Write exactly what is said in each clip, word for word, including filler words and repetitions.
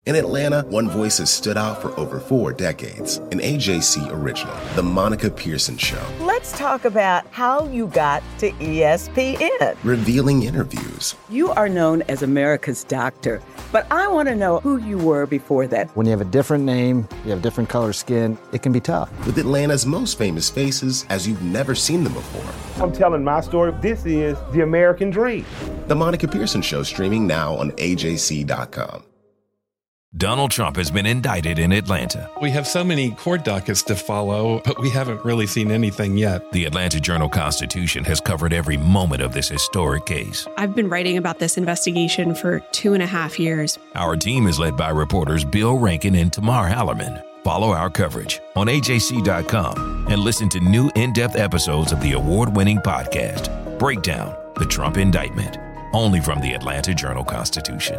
In Atlanta, one voice has stood out for over four decades. An A J C original, The Monica Pearson Show. Let's talk about how you got to E S P N. Revealing interviews. You are known as America's doctor, but I want to know who you were before that. When you have a different name, you have different color skin, it can be tough. With Atlanta's most famous faces as you've never seen them before. I'm telling my story. This is the American dream. The Monica Pearson Show, streaming now on A J C dot com. Donald Trump has been indicted in Atlanta. We have so many court dockets to follow, but we haven't really seen anything yet. The Atlanta Journal-Constitution has covered every moment of this historic case. I've been writing about this investigation for two and a half years. Our team is led by reporters Bill Rankin and Tamar Hallerman. Follow our coverage on A J C dot com and listen to new in-depth episodes of the award-winning podcast, Breakdown, the Trump Indictment, only from the Atlanta Journal-Constitution.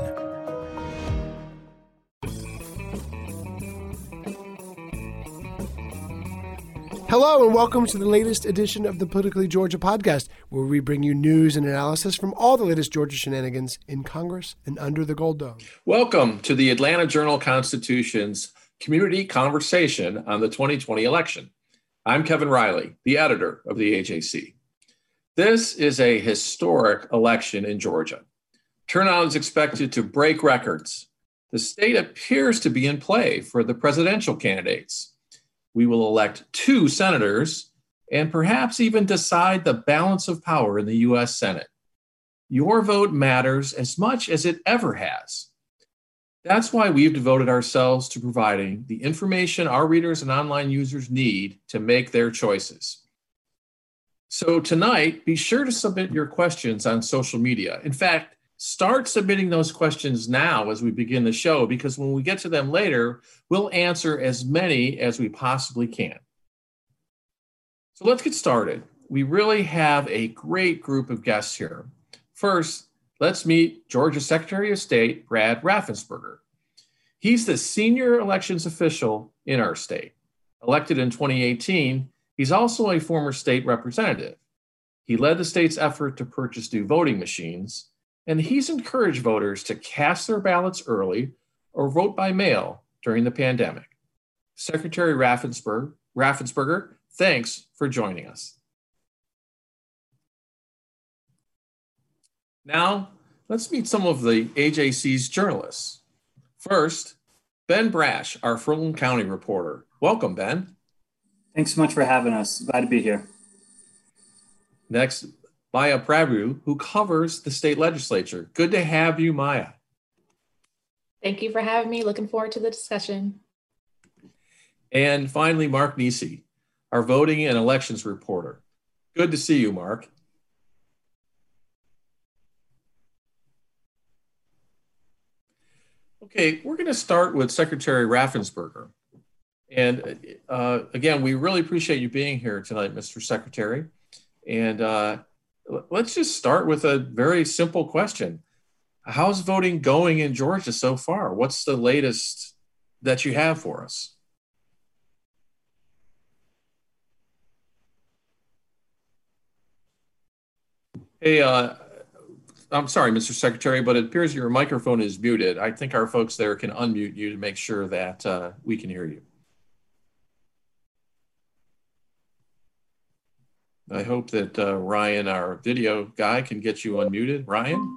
Hello and welcome to the latest edition of the Politically Georgia podcast, where we bring you news and analysis from all the latest Georgia shenanigans in Congress and under the Gold Dome. Welcome to the Atlanta Journal-Constitution's community conversation on the twenty twenty election. I'm Kevin Riley, the editor of the A J C. This is a historic election in Georgia. Turnout is expected to break records. The state appears to be in play for the presidential candidates. We will elect two senators and perhaps even decide the balance of power in the U S Senate. Your vote matters as much as it ever has. That's why we've devoted ourselves to providing the information our readers and online users need to make their choices. So tonight, be sure to submit your questions on social media. In fact, start submitting those questions now as we begin the show, because when we get to them later, we'll answer as many as we possibly can. So let's get started. We really have a great group of guests here. First, let's meet Georgia Secretary of State, Brad Raffensperger. He's the senior elections official in our state. Elected in twenty eighteen, he's also a former state representative. He led the state's effort to purchase new voting machines, and he's encouraged voters to cast their ballots early or vote by mail during the pandemic. Secretary Raffensperger, Raffensperger, thanks for joining us. Now, let's meet some of the A J C's journalists. First, Ben Brash, our Fulton County reporter. Welcome, Ben. Thanks so much for having us. Glad to be here. Next, Maya Prabhu, who covers the state legislature. Good to have you, Maya. Thank you for having me. Looking forward to the discussion. And finally, Mark Nisi, our voting and elections reporter. Good to see you, Mark. Okay, we're going to start with Secretary Raffensperger. And uh, again, we really appreciate you being here tonight, Mister Secretary. And uh, let's just start with a very simple question. How's voting going in Georgia so far? What's the latest that you have for us? Hey, uh, I'm sorry, Mister Secretary, but it appears your microphone is muted. I think our folks there can unmute you to make sure that uh, we can hear you. I hope that uh, Ryan, our video guy, can get you unmuted. Ryan?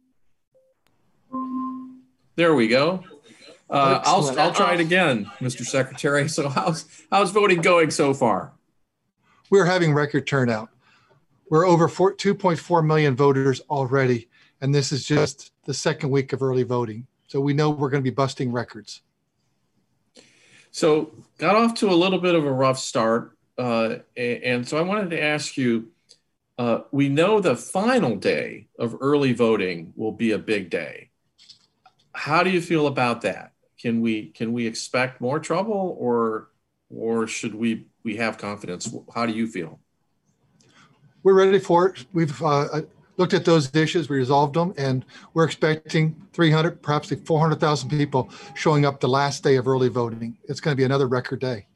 There we go. Uh, I'll, I'll try it again, Mister Secretary. So how's, how's voting going so far? We're having record turnout. We're over two point four million voters already, and this is just the second week of early voting. So we know we're going to be busting records. So got off to a little bit of a rough start. Uh, and so I wanted to ask you, uh, we know the final day of early voting will be a big day. How do you feel about that? Can we can we expect more trouble, or or should we we have confidence? How do you feel? We're ready for it. We've uh, looked at those issues, we resolved them, and we're expecting three hundred, perhaps four hundred thousand people showing up the last day of early voting. It's going to be another record day.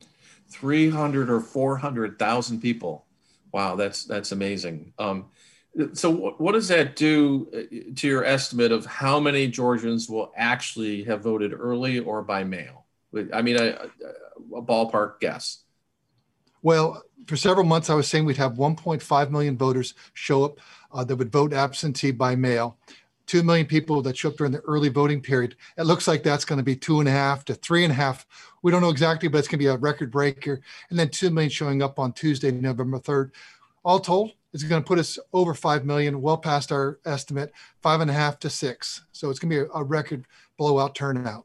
three hundred or four hundred thousand people. Wow, that's that's amazing. Um, So what, what does that do to your estimate of how many Georgians will actually have voted early or by mail? I mean, a, a ballpark guess. Well, for several months, I was saying we'd have one point five million voters show up uh, that would vote absentee by mail. Two million people that show up during the early voting period. It looks like that's going to be two and a half to three and a half. We don't know exactly, but it's going to be a record breaker. And then two million showing up on Tuesday, November third. All told, it's going to put us over five million, well past our estimate, five and a half to six. So it's going to be a, a record blowout turnout.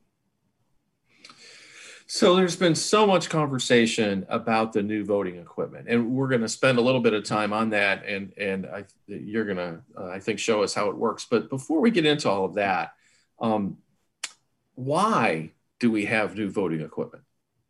So there's been so much conversation about the new voting equipment, and we're going to spend a little bit of time on that, and and I, you're going to, uh, I think, show us how it works. But before we get into all of that, um, why do we have new voting equipment?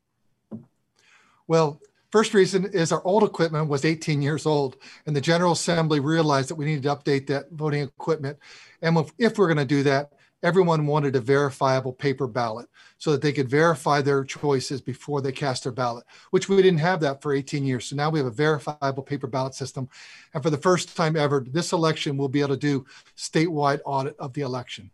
Well, first reason is our old equipment was eighteen years old, and the General Assembly realized that we needed to update that voting equipment. And if, if we're going to do that, everyone wanted a verifiable paper ballot so that they could verify their choices before they cast their ballot, which we didn't have that for eighteen years. So now we have a verifiable paper ballot system. And for the first time ever, this election, we'll be able to do statewide audit of the election.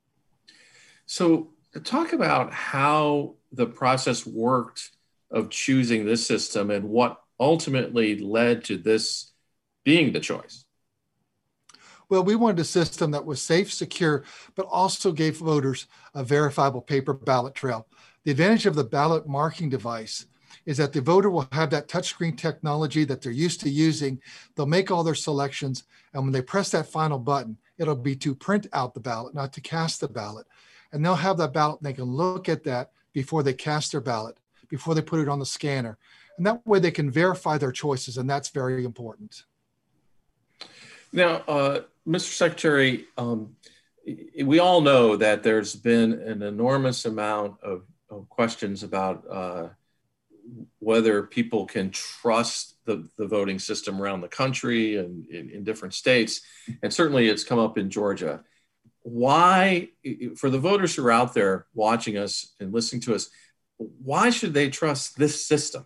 So talk about how the process worked of choosing this system and what ultimately led to this being the choice. Well, we wanted a system that was safe, secure, but also gave voters a verifiable paper ballot trail. The advantage of the ballot marking device is that the voter will have that touchscreen technology that they're used to using. They'll make all their selections, and when they press that final button, it'll be to print out the ballot, not to cast the ballot. And they'll have that ballot, and they can look at that before they cast their ballot, before they put it on the scanner. And that way they can verify their choices, and that's very important. Now, uh, Mister Secretary, um, we all know that there's been an enormous amount of, of questions about uh, whether people can trust the, the voting system around the country and in, in different states. And certainly it's come up in Georgia. Why, for the voters who are out there watching us and listening to us, why should they trust this system?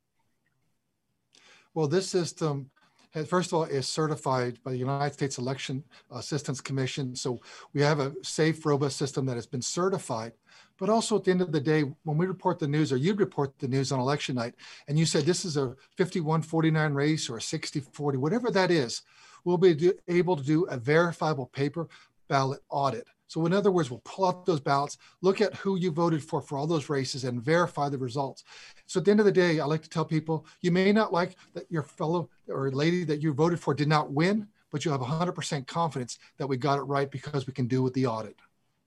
Well, this system, first of all, is certified by the United States Election Assistance Commission. So we have a safe, robust system that has been certified. But also at the end of the day, when we report the news, or you'd report the news on election night, and you said this is a fifty-one forty-nine race or a sixty forty, whatever that is, we'll be do, able to do a verifiable paper ballot audit. So in other words, we'll pull out those ballots, look at who you voted for for all those races, and verify the results. So at the end of the day, I like to tell people, you may not like that your fellow or lady that you voted for did not win, but you have one hundred percent confidence that we got it right because we can do with the audit.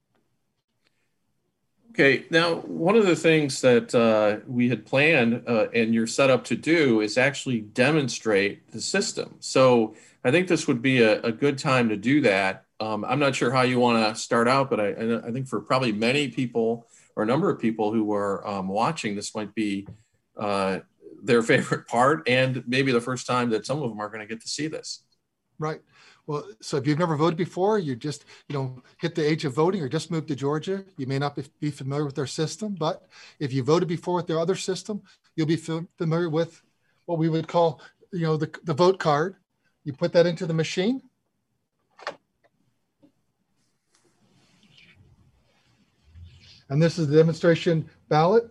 Okay, now one of the things that uh, we had planned uh, and you're set up to do is actually demonstrate the system. So I think this would be a, a good time to do that. Um, I'm not sure how you want to start out, but I, I think for probably many people or a number of people who are um, watching, this might be uh, their favorite part and maybe the first time that some of them are going to get to see this. Right. Well, so if you've never voted before, you just, you know, hit the age of voting or just moved to Georgia, you may not be familiar with their system, but if you voted before with their other system, you'll be familiar with what we would call, you know, the, the vote card. You put that into the machine. And this is the demonstration ballot.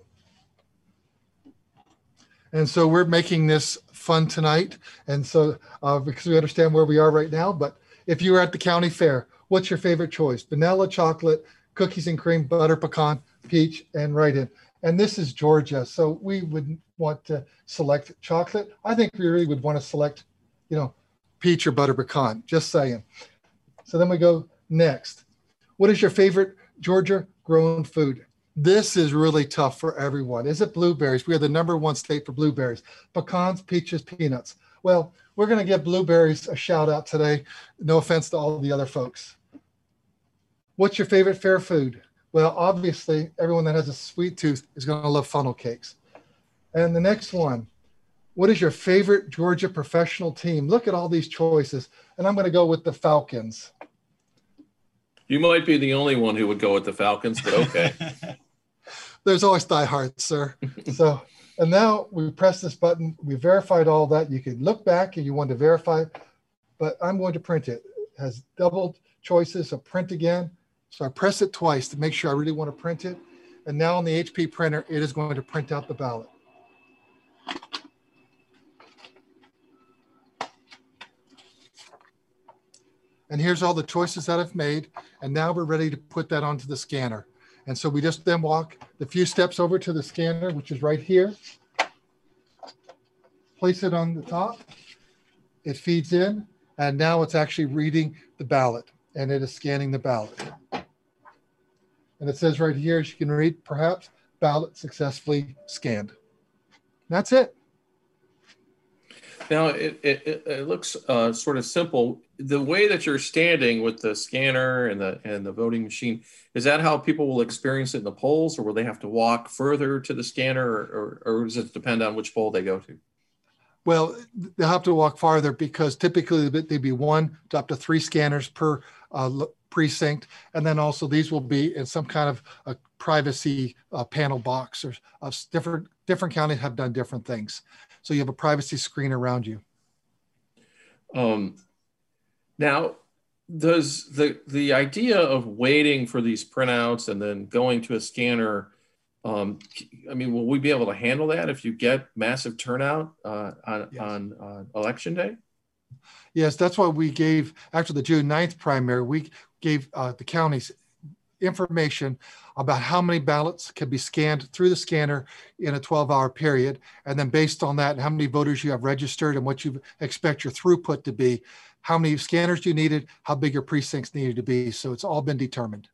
And so we're making this fun tonight. And so uh, because we understand where we are right now, but if you were at the county fair, what's your favorite choice? Vanilla, chocolate, cookies and cream, butter, pecan, peach, and write-in. And this is Georgia. So we would want to select chocolate. I think we really would want to select, you know, peach or butter pecan, just saying. So then we go next. What is your favorite Georgia grown food? This is really tough for everyone. Is it blueberries? We are the number one state for blueberries. Pecans, peaches, peanuts. Well, we're going to give blueberries a shout out today. No offense to all the other folks. What's your favorite fair food? Well, obviously, everyone that has a sweet tooth is going to love funnel cakes. And the next one, what is your favorite Georgia professional team? Look at all these choices. And I'm going to go with the Falcons. You might be the only one who would go with the Falcons, but okay. There's always diehards, sir. So, and now we press this button. We verified all that. You can look back and you want to verify but I'm going to print it. It has double choices of print again. So I press it twice to make sure I really want to print it. And now on the H P printer, it is going to print out the ballot. And here's all the choices that I've made. And now we're ready to put that onto the scanner. And so we just then walk the few steps over to the scanner, which is right here. Place it on the top. It feeds in. And now it's actually reading the ballot. And it is scanning the ballot. And it says right here, as you can read, perhaps, ballot successfully scanned. That's it. Now, it, it, it looks uh, sort of simple. The way that you're standing with the scanner and the and the voting machine, is that how people will experience it in the polls, or will they have to walk further to the scanner, or, or, or does it depend on which poll they go to? Well, they'll have to walk farther because typically there'd be one to up to three scanners per uh, precinct. And then also these will be in some kind of a privacy uh, panel box, or uh, different, different counties have done different things. So you have a privacy screen around you. Um, now, does the, the idea of waiting for these printouts and then going to a scanner, um, I mean, will we be able to handle that if you get massive turnout uh, on, yes. on uh, election day? Yes, that's why we gave, after the June ninth primary, we gave uh, the counties information about how many ballots can be scanned through the scanner in a twelve hour period. And then based on that, how many voters you have registered and what you expect your throughput to be, how many scanners you needed, how big your precincts needed to be. So it's all been determined.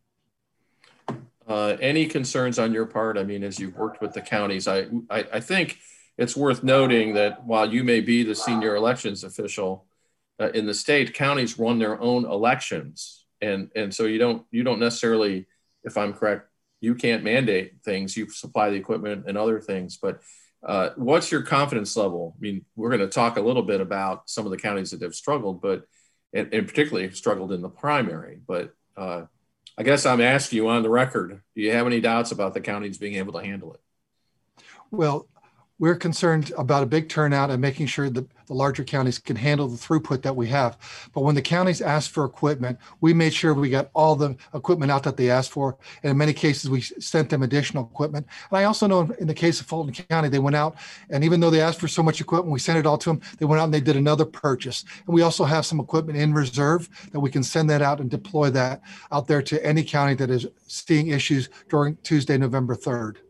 Uh, any concerns on your part? I mean, as you've worked with the counties, I, I, I think it's worth noting that while you may be the senior elections official uh, in the state, counties run their own elections. And, and so you don't, you don't necessarily, if I'm correct, you can't mandate things, you supply the equipment and other things, but uh, what's your confidence level? I mean, we're going to talk a little bit about some of the counties that have struggled, but, and, and particularly struggled in the primary, but uh, I guess I'm asking you on the record, do you have any doubts about the counties being able to handle it? Well, we're concerned about a big turnout and making sure that the larger counties can handle the throughput that we have. But when the counties asked for equipment, we made sure we got all the equipment out that they asked for. And in many cases, we sent them additional equipment. And I also know in the case of Fulton County, they went out, and even though they asked for so much equipment, we sent it all to them, they went out and they did another purchase. And we also have some equipment in reserve that we can send that out and deploy that out there to any county that is seeing issues during Tuesday, November third.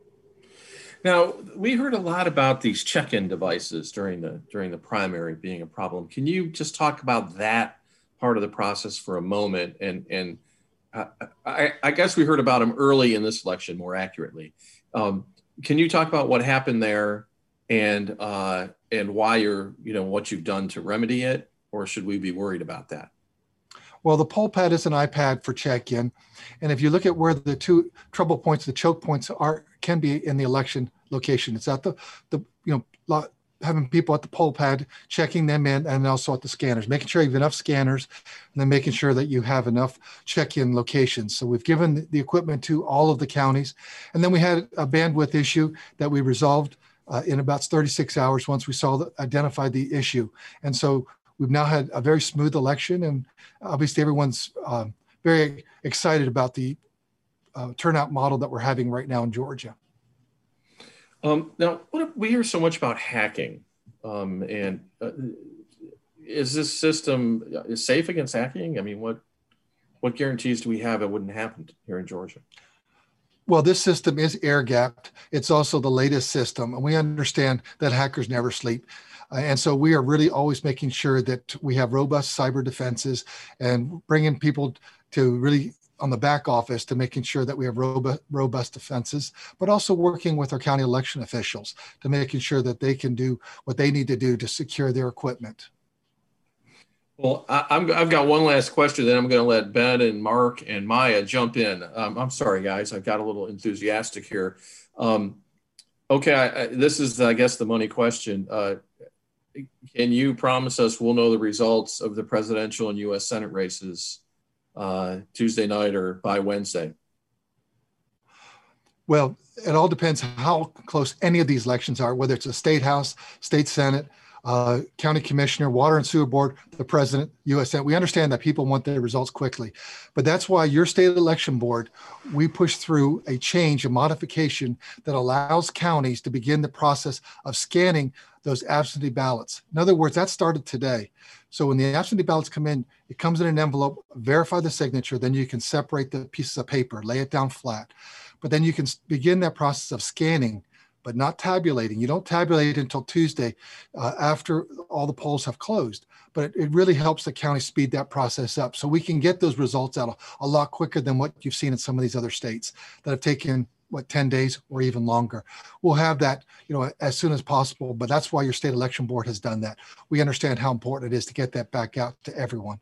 Now, we heard a lot about these check-in devices during the during the primary being a problem. Can you just talk about that part of the process for a moment? And and uh, I, I guess we heard about them early in this election, more accurately. Um, can you talk about what happened there, and uh, and why you're you know what you've done to remedy it, or should we be worried about that? Well, the poll pad is an iPad for check-in. And if you look at where the two trouble points, the choke points are, can be in the election location. It's at the, the you know, having people at the poll pad, checking them in, and also at the scanners, making sure you have enough scanners, and then making sure that you have enough check-in locations. So we've given the equipment to all of the counties. And then we had a bandwidth issue that we resolved uh, in about thirty-six hours once we saw the, identified the issue. And so we've now had a very smooth election, and obviously everyone's uh, very excited about the uh, turnout model that we're having right now in Georgia. Um, now, what if we hear so much about hacking, um, and uh, is this system is safe against hacking? I mean, what what guarantees do we have it wouldn't happen here in Georgia? Well, this system is air-gapped. It's also the latest system, and we understand that hackers never sleep. Uh, and so we are really always making sure that we have robust cyber defenses and bringing people to really on the back office to making sure that we have robust, robust defenses, but also working with our county election officials to making sure that they can do what they need to do to secure their equipment. Well, I, I'm, I've got one last question, then I'm going to let Ben and Mark and Maya jump in. Um, I'm sorry, guys, I got a little enthusiastic here. Um, okay, I, I, this is, I guess, the money question. Uh, can you promise us we'll know the results of the presidential and U S Senate races uh, Tuesday night or by Wednesday? Well, it all depends how close any of these elections are, whether it's a state house, state senate, uh, county commissioner, water and sewer board, the president, U S Senate. We understand that people want their results quickly, but that's why your state election board, we push through a change, a modification that allows counties to begin the process of scanning those absentee ballots. In other words, that started today. So when the absentee ballots come in, it comes in an envelope, verify the signature, then you can separate the pieces of paper, lay it down flat. But then you can begin that process of scanning, but not tabulating. You don't tabulate until Tuesday uh, after all the polls have closed. But it, it really helps the county speed that process up so we can get those results out a, a lot quicker than what you've seen in some of these other states that have taken, what, ten days or even longer. We'll have that, you know, as soon as possible, but that's why your state election board has done that. We understand how important it is to get that back out to everyone.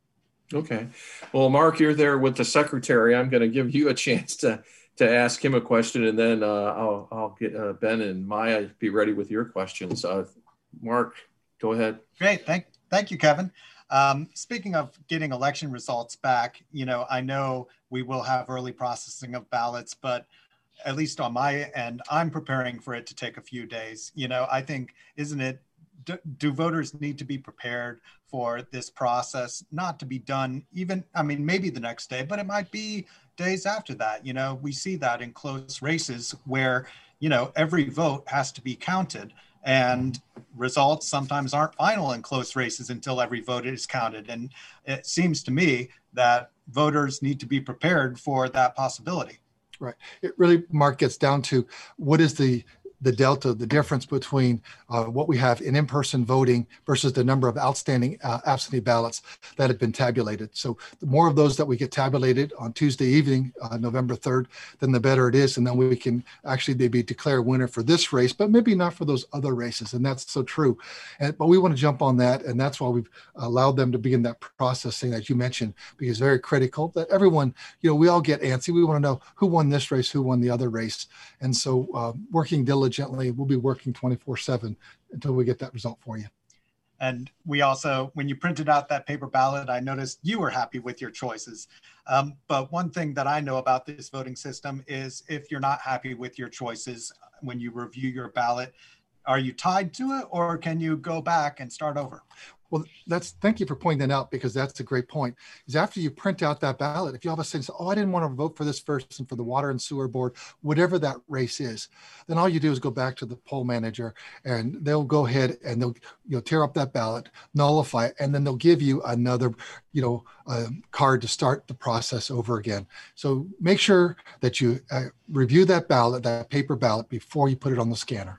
Okay. Well, Mark, you're there with the secretary. I'm going to give you a chance to to ask him a question, and then uh, I'll, I'll get uh, Ben and Maya be ready with your questions. Uh, Mark, go ahead. Great. Thank, thank you, Kevin. Um, speaking of getting election results back, you know, I know we will have early processing of ballots, but at least on my end, I'm preparing for it to take a few days. You know, I think, isn't it, do, do voters need to be prepared for this process not to be done even, I mean, maybe the next day, but it might be days after that. You know, we see that in close races where, you know, every vote has to be counted, and results sometimes aren't final in close races until every vote is counted. And it seems to me that voters need to be prepared for that possibility. Right. It really, Mark, gets down to what is the the delta, the difference between uh, what we have in in-person voting versus the number of outstanding uh, absentee ballots that have been tabulated. So the more of those that we get tabulated on Tuesday evening, uh, November third, then the better it is. And then we can actually maybe declare a winner for this race, but maybe not for those other races. And that's so true. And, but we want to jump on that. And that's why we've allowed them to begin that processing that you mentioned, because it's very critical that everyone, you know, we all get antsy. We want to know who won this race, who won the other race. And so uh, working diligently, Gently, we'll be working twenty-four seven until we get that result for you. And we also, when you printed out that paper ballot, I noticed you were happy with your choices. Um, but one thing that I know about this voting system is if you're not happy with your choices when you review your ballot, are you tied to it, or can you go back and start over? Well, that's, thank you for pointing that out, because that's a great point. Is after you print out that ballot, if you all of a sudden say, oh, I didn't want to vote for this person for the water and sewer board, whatever that race is, then all you do is go back to the poll manager, and they'll go ahead and they'll, you know, tear up that ballot, nullify it, and then they'll give you another, you know, uh, card to start the process over again. So make sure that you uh, review that ballot, that paper ballot, before you put it on the scanner.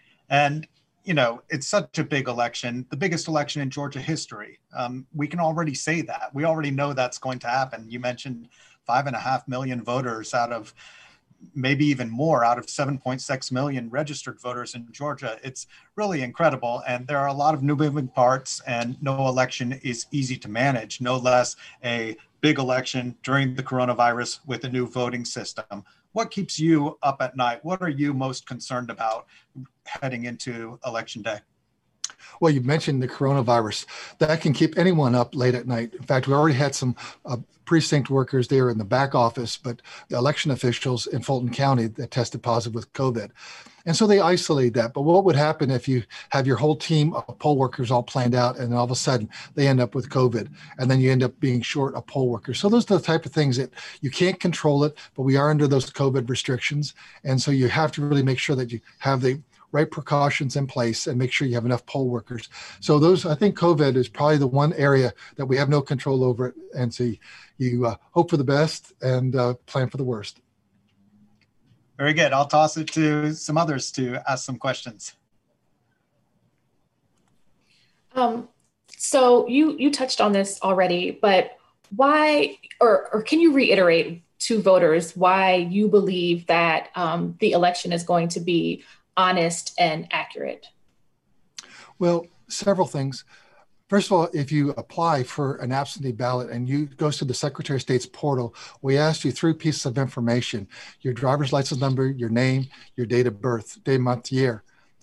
And you know, it's such a big election, the biggest election in Georgia history. Um, we can already say that. We already know that's going to happen. You mentioned five and a half million voters out of, maybe even more, out of seven point six million registered voters in Georgia. It's really incredible. And there are a lot of new moving parts, and no election is easy to manage, no less a big election during the coronavirus with a new voting system. What keeps you up at night? What are you most concerned about heading into Election Day? Well, you mentioned the coronavirus. That can keep anyone up late at night. In fact, we already had some uh, precinct workers there in the back office, but the election officials in Fulton County that tested positive with COVID. And so they isolate that. But what would happen if you have your whole team of poll workers all planned out, and all of a sudden they end up with COVID, and then you end up being short a poll worker? So those are the type of things that you can't control it, but we are under those COVID restrictions. And so you have to really make sure that you have the right precautions in place and make sure you have enough poll workers. So those, I think COVID is probably the one area that we have no control over it. And so you, you uh, hope for the best and uh, plan for the worst. Very good. I'll toss it to some others to ask some questions. Um, so you you touched on this already, but why, or, or can you reiterate to voters why you believe that um, the election is going to be honest and accurate? Well, several things. First of all, if you apply for an absentee ballot and you go to the Secretary of State's portal, we ask you three pieces of information: your driver's license number, your name, your date of birth, day, month, year.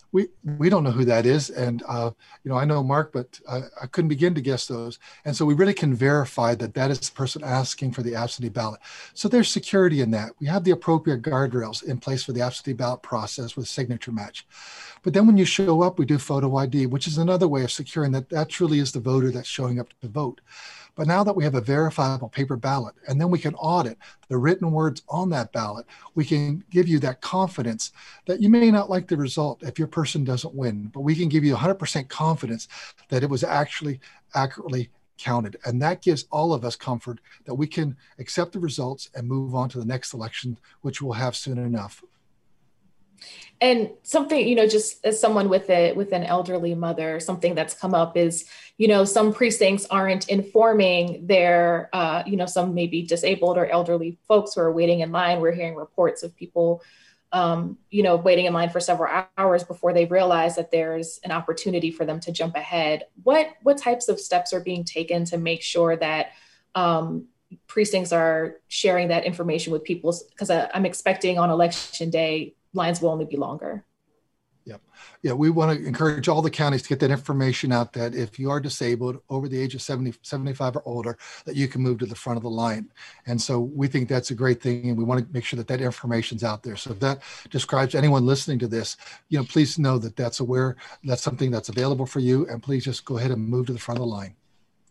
We we don't know who that is, and uh, you know I know Mark, but I, I couldn't begin to guess those. And so we really can verify that that is the person asking for the absentee ballot. So there's security in that. We have the appropriate guardrails in place for the absentee ballot process with signature match. But then when you show up, we do photo I D, which is another way of securing that that truly is the voter that's showing up to vote. But now that we have a verifiable paper ballot, and then we can audit the written words on that ballot, we can give you that confidence that you may not like the result if your person doesn't win, but we can give you one hundred percent confidence that it was actually accurately counted. And that gives all of us comfort that we can accept the results and move on to the next election, which we'll have soon enough. And something, you know, just as someone with a with an elderly mother, something that's come up is, you know, some precincts aren't informing their, uh, you know, some maybe disabled or elderly folks who are waiting in line. We're hearing reports of people, um, you know, waiting in line for several hours before they realize that there's an opportunity for them to jump ahead. What what types of steps are being taken to make sure that um, precincts are sharing that information with people? Because I'm expecting on election day, lines will only be longer. Yep. Yeah, we want to encourage all the counties to get that information out that if you are disabled over the age of seventy, seventy-five or older, that you can move to the front of the line. And so we think that's a great thing. And we want to make sure that that information's out there. So if that describes anyone listening to this, you know, please know that that's aware, that's something that's available for you. And please just go ahead and move to the front of the line.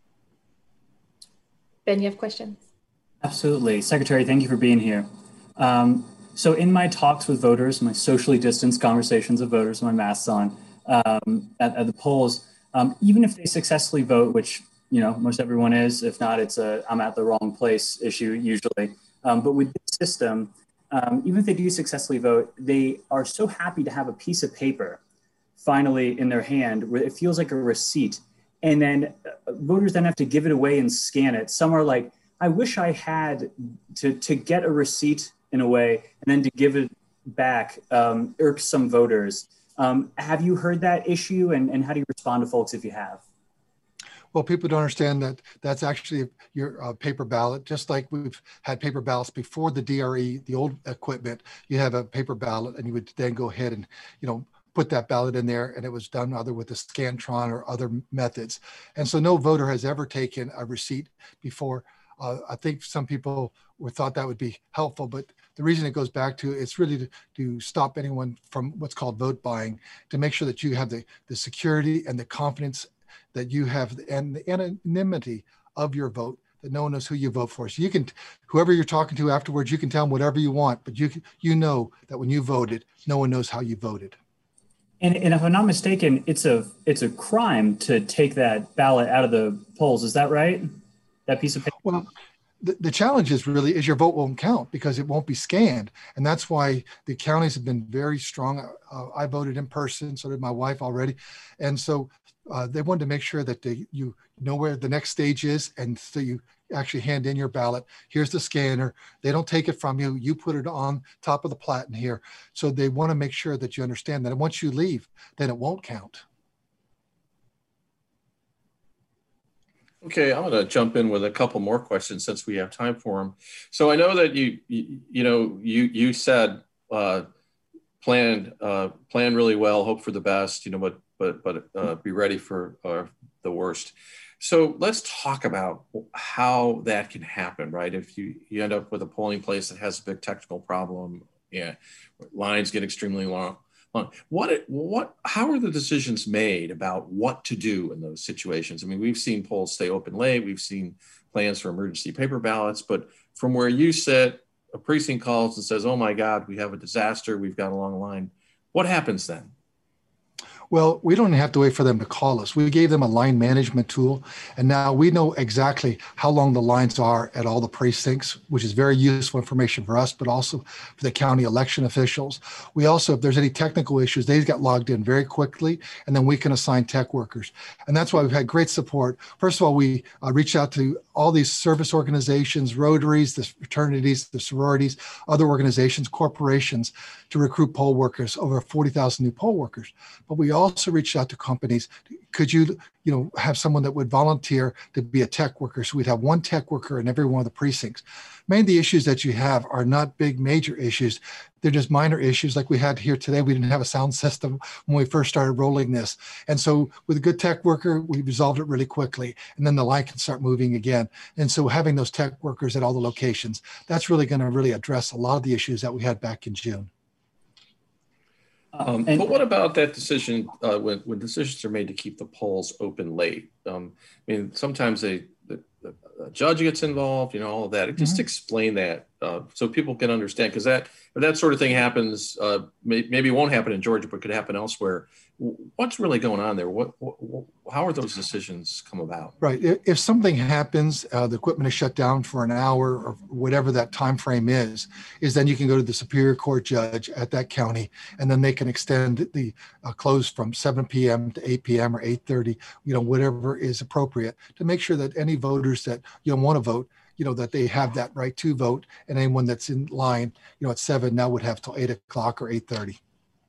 Ben, you have questions? Absolutely. Secretary, thank you for being here. Um, So in my talks with voters, my socially distanced conversations with voters, my masks on, um, at, at the polls, um, even if they successfully vote, which, you know, most everyone is, if not, it's a I'm at the wrong place issue usually. Um, but with this system, um, even if they do successfully vote, they are so happy to have a piece of paper finally in their hand where it feels like a receipt. And then uh, voters then have to give it away and scan it. Some are like, I wish I had to, to get a receipt in a way, and then to give it back, um, irks some voters. Um, have you heard that issue, and, and how do you respond to folks if you have? Well, people don't understand that that's actually your uh, paper ballot. Just like we've had paper ballots before the D R E, the old equipment, you have a paper ballot and you would then go ahead and, you know, put that ballot in there, and it was done either with the Scantron or other methods. And so no voter has ever taken a receipt before. Uh, I think some people were thought that would be helpful, but the reason it goes back to it's really to, to stop anyone from what's called vote buying, to make sure that you have the, the security and the confidence that you have and the anonymity of your vote, that no one knows who you vote for. So you can, whoever you're talking to afterwards, you can tell them whatever you want, but you you know that when you voted, no one knows how you voted. And, and if I'm not mistaken, it's a it's a crime to take that ballot out of the polls. Is that right? That piece of paper? Well, the, the challenge is really is your vote won't count because it won't be scanned. And that's why the counties have been very strong. Uh, I voted in person, so did my wife already. And so uh, they wanted to make sure that they, you know where the next stage is. And so you actually hand in your ballot. Here's the scanner. They don't take it from you. You put it on top of the platen here. So they want to make sure that you understand that. And once you leave, then it won't count. Okay, I'm going to jump in with a couple more questions since we have time for them. So I know that you, you, you know, you you said uh, plan uh, plan really well, hope for the best, you know, but but but uh, be ready for uh, the worst. So let's talk about how that can happen, right? If you, you end up with a polling place that has a big technical problem, yeah, lines get extremely long. What, what, how are the decisions made about what to do in those situations? I mean, we've seen polls stay open late. We've seen plans for emergency paper ballots, but from where you sit, a precinct calls and says, oh my God, we have a disaster. We've got a long line. What happens then? Well, we don't have to wait for them to call us. We gave them a line management tool, and now we know exactly how long the lines are at all the precincts, which is very useful information for us, but also for the county election officials. We also, if there's any technical issues, they get logged in very quickly, and then we can assign tech workers. And that's why we've had great support. First of all, we uh, reach out to all these service organizations, Rotaries, the fraternities, the sororities, other organizations, corporations, to recruit poll workers, over forty thousand new poll workers. But we also reached out to companies. Could you, you know, have someone that would volunteer to be a tech worker? So we'd have one tech worker in every one of the precincts. Many of the issues that you have are not big, major issues. They're just minor issues like we had here today. We didn't have a sound system when we first started rolling this. And so with a good tech worker, we resolved it really quickly. And then the line can start moving again. And so having those tech workers at all the locations, that's really going to really address a lot of the issues that we had back in June. Um, but what about that decision uh, when, when decisions are made to keep the polls open late? Um, I mean, sometimes they, the, the, the judge gets involved, you know, all of that. Just mm-hmm. explain that uh, so people can understand, because that if that sort of thing happens, uh, may, maybe it won't happen in Georgia, but could happen elsewhere. What's really going on there? What, what how are those decisions come about? Right. If something happens, uh, the equipment is shut down for an hour or whatever that time frame is, is then you can go to the Superior Court judge at that county, and then they can extend the uh, close from seven p.m. to eight p.m. or eight thirty, you know, whatever is appropriate, to make sure that any voters that you don't want to vote, you know, that they have that right to vote, and anyone that's in line, you know, at seven now would have till eight o'clock or eight thirty.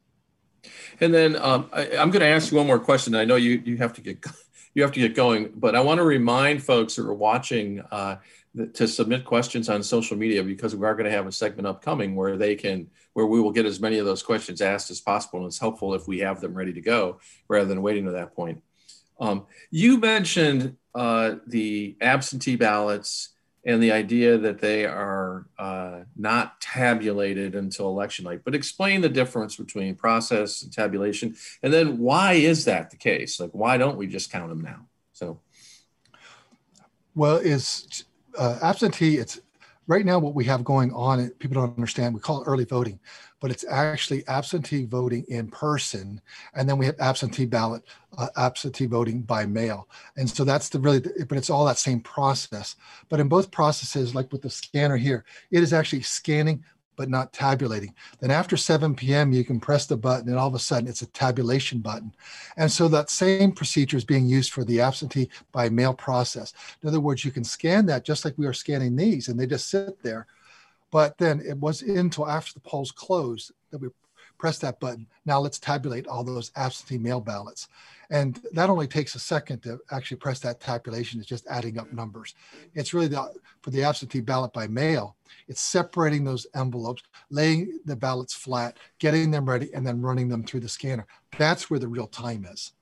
And then um, I, I'm going to ask you one more question. I know you you have to get you have to get going, but I want to remind folks who are watching uh, that, to submit questions on social media, because we are going to have a segment upcoming where they can where we will get as many of those questions asked as possible, and it's helpful if we have them ready to go rather than waiting to that point. Um, you mentioned uh, the absentee ballots and the idea that they are uh, not tabulated until election night. But explain the difference between process and tabulation. And then why is that the case? Like, why don't we just count them now? So, well, it's uh, absentee, it's right now what we have going on, people don't understand, we call it early voting, but it's actually absentee voting in person. And then we have absentee ballot, uh, absentee voting by mail. And so that's the really, but it's all that same process. But in both processes, like with the scanner here, it is actually scanning, but not tabulating. Then after seven p.m., you can press the button and all of a sudden it's a tabulation button. And so that same procedure is being used for the absentee by mail process. In other words, you can scan that just like we are scanning these, and they just sit there. But then it was until after the polls closed that we press that button. Now let's tabulate all those absentee mail ballots. And that only takes a second to actually press that tabulation. It's just adding up numbers. It's really the, for the absentee ballot by mail, it's separating those envelopes, laying the ballots flat, getting them ready, and then running them through the scanner. That's where the real time is.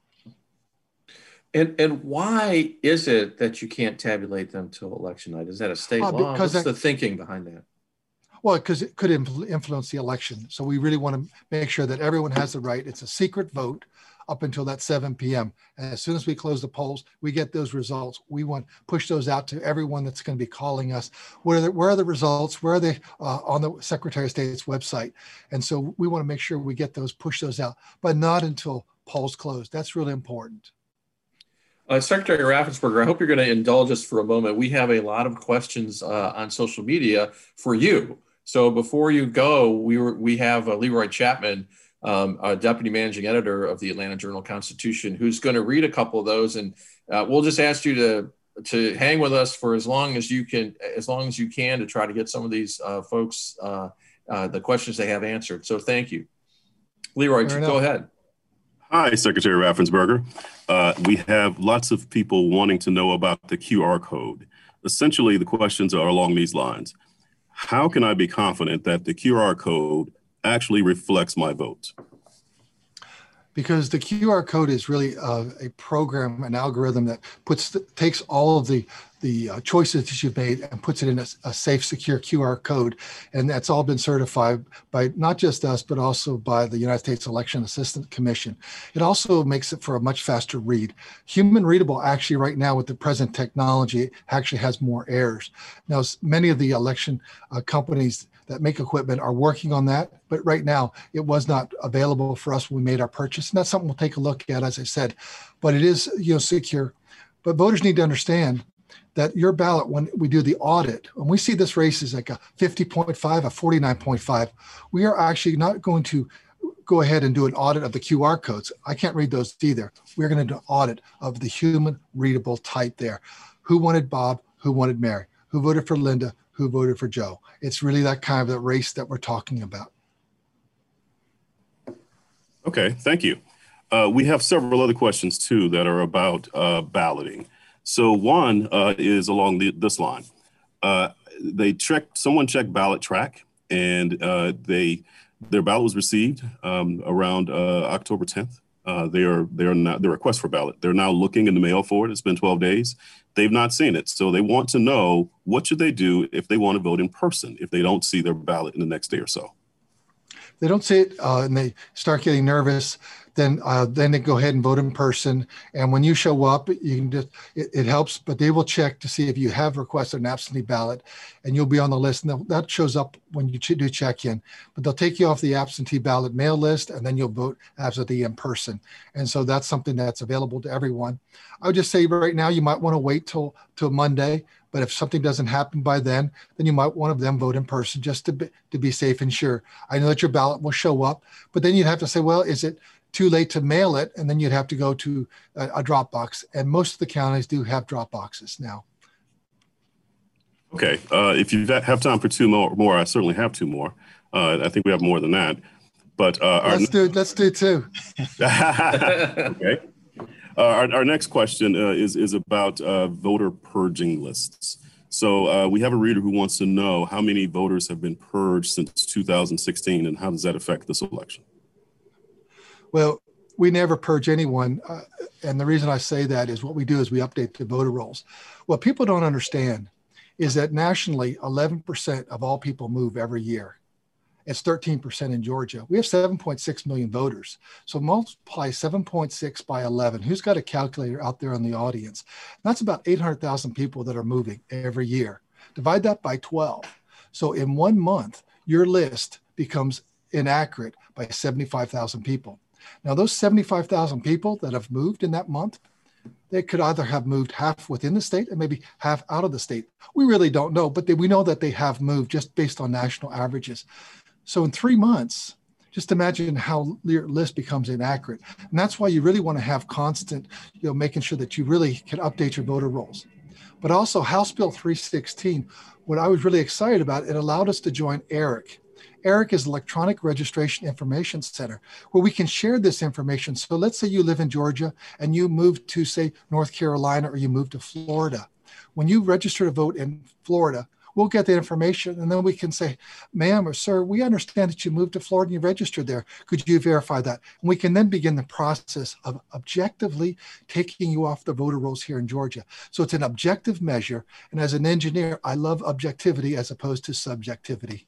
And and why is it that you can't tabulate them till election night? Is that a state uh, law? What's that, the thinking behind that? Well, because it could influ- influence the election. So we really want to make sure that everyone has the right. It's a secret vote up until that seven p.m. And as soon as we close the polls, we get those results. We want to push those out to everyone that's going to be calling us. Where are the, where are the results? Where are they uh, on the Secretary of State's website? And so we want to make sure we get those, push those out, but not until polls close. That's really important. Uh, Secretary Raffensperger, I hope you're going to indulge us for a moment. We have a lot of questions uh, on social media for you. So before you go, we were we have uh, Leroy Chapman, um, a deputy managing editor of the Atlanta Journal-Constitution, who's going to read a couple of those, and uh, we'll just ask you to to hang with us for as long as you can, as long as you can, to try to get some of these uh, folks uh, uh, the questions they have answered. So thank you, Leroy. Go ahead. Hi, Secretary Raffensperger. Uh, we have lots of people wanting to know about the Q R code. Essentially, the questions are along these lines. How can I be confident that the Q R code actually reflects my vote? Because the Q R code is really uh, a program, an algorithm that puts the, takes all of the the uh, choices that you've made and puts it in a, a safe, secure Q R code. And that's all been certified by not just us, but also by the United States Election Assistance Commission. It also makes it for a much faster read. Human readable, actually right now with the present technology, actually has more errors. Now, many of the election uh, companies that make equipment are working on that, but right now it was not available for us when we made our purchase. And that's something we'll take a look at, as I said, but it is, you know, secure. But voters need to understand that your ballot, when we do the audit, when we see this race is like a fifty point five, a forty-nine point five, we are actually not going to go ahead and do an audit of the Q R codes. I can't read those either. We're going to do an audit of the human readable type there. Who wanted Bob? Who wanted Mary? Who voted for Linda? Who voted for Joe? It's really that kind of a race that we're talking about. Okay, thank you. Uh, we have several other questions too that are about uh, balloting. So one uh, is along the, this line. Uh, they checked, someone checked Ballot Track, and uh, they their ballot was received um, around uh, October tenth. Uh, they are they are not the request for ballot. They're now looking in the mail for it. It's been twelve days. They've not seen it, so they want to know what should they do if they want to vote in person if they don't see their ballot in the next day or so. They don't see it uh, and they start getting nervous, then uh, then they go ahead and vote in person. And when you show up, you can just it, it helps, but they will check to see if you have requested an absentee ballot, and you'll be on the list. And that shows up when you do check in. But they'll take you off the absentee ballot mail list, and then you'll vote absentee in person. And so that's something that's available to everyone. I would just say right now you might want to wait till till Monday. But if something doesn't happen by then, then you might want to then vote in person just to be, to be safe and sure. I know that your ballot will show up, but then you'd have to say, well, is it too late to mail it? And then you'd have to go to a, a drop box. And most of the counties do have drop boxes now. Okay. Uh, if you have time for two more, more I certainly have two more. Uh, I think we have more than that. But uh, let's our... do let's do two. Okay. Uh, our, our next question uh, is, is about uh, voter purging lists. So uh, we have a reader who wants to know how many voters have been purged since two thousand sixteen, and how does that affect this election? Well, we never purge anyone. Uh, and the reason I say that is what we do is we update the voter rolls. What people don't understand is that nationally, eleven percent of all people move every year. It's thirteen percent in Georgia. We have seven point six million voters. So multiply seven point six by eleven. Who's got a calculator out there in the audience? That's about eight hundred thousand people that are moving every year. Divide that by twelve. So in one month, your list becomes inaccurate by seventy-five thousand people. Now, those seventy-five thousand people that have moved in that month, they could either have moved half within the state and maybe half out of the state. We really don't know, but they, we know that they have moved just based on national averages. So in three months, just imagine how your list becomes inaccurate. And that's why you really want to have constant, you know, making sure that you really can update your voter rolls. But also House Bill three sixteen, what I was really excited about, it allowed us to join ERIC. ERIC is Electronic Registration Information Center, where we can share this information. So let's say you live in Georgia and you move to, say, North Carolina, or you move to Florida. When you register to vote in Florida, we'll get the information, and then we can say, ma'am or sir, we understand that you moved to Florida and you registered there. Could you verify that? And we can then begin the process of objectively taking you off the voter rolls here in Georgia. So it's an objective measure. And as an engineer, I love objectivity as opposed to subjectivity.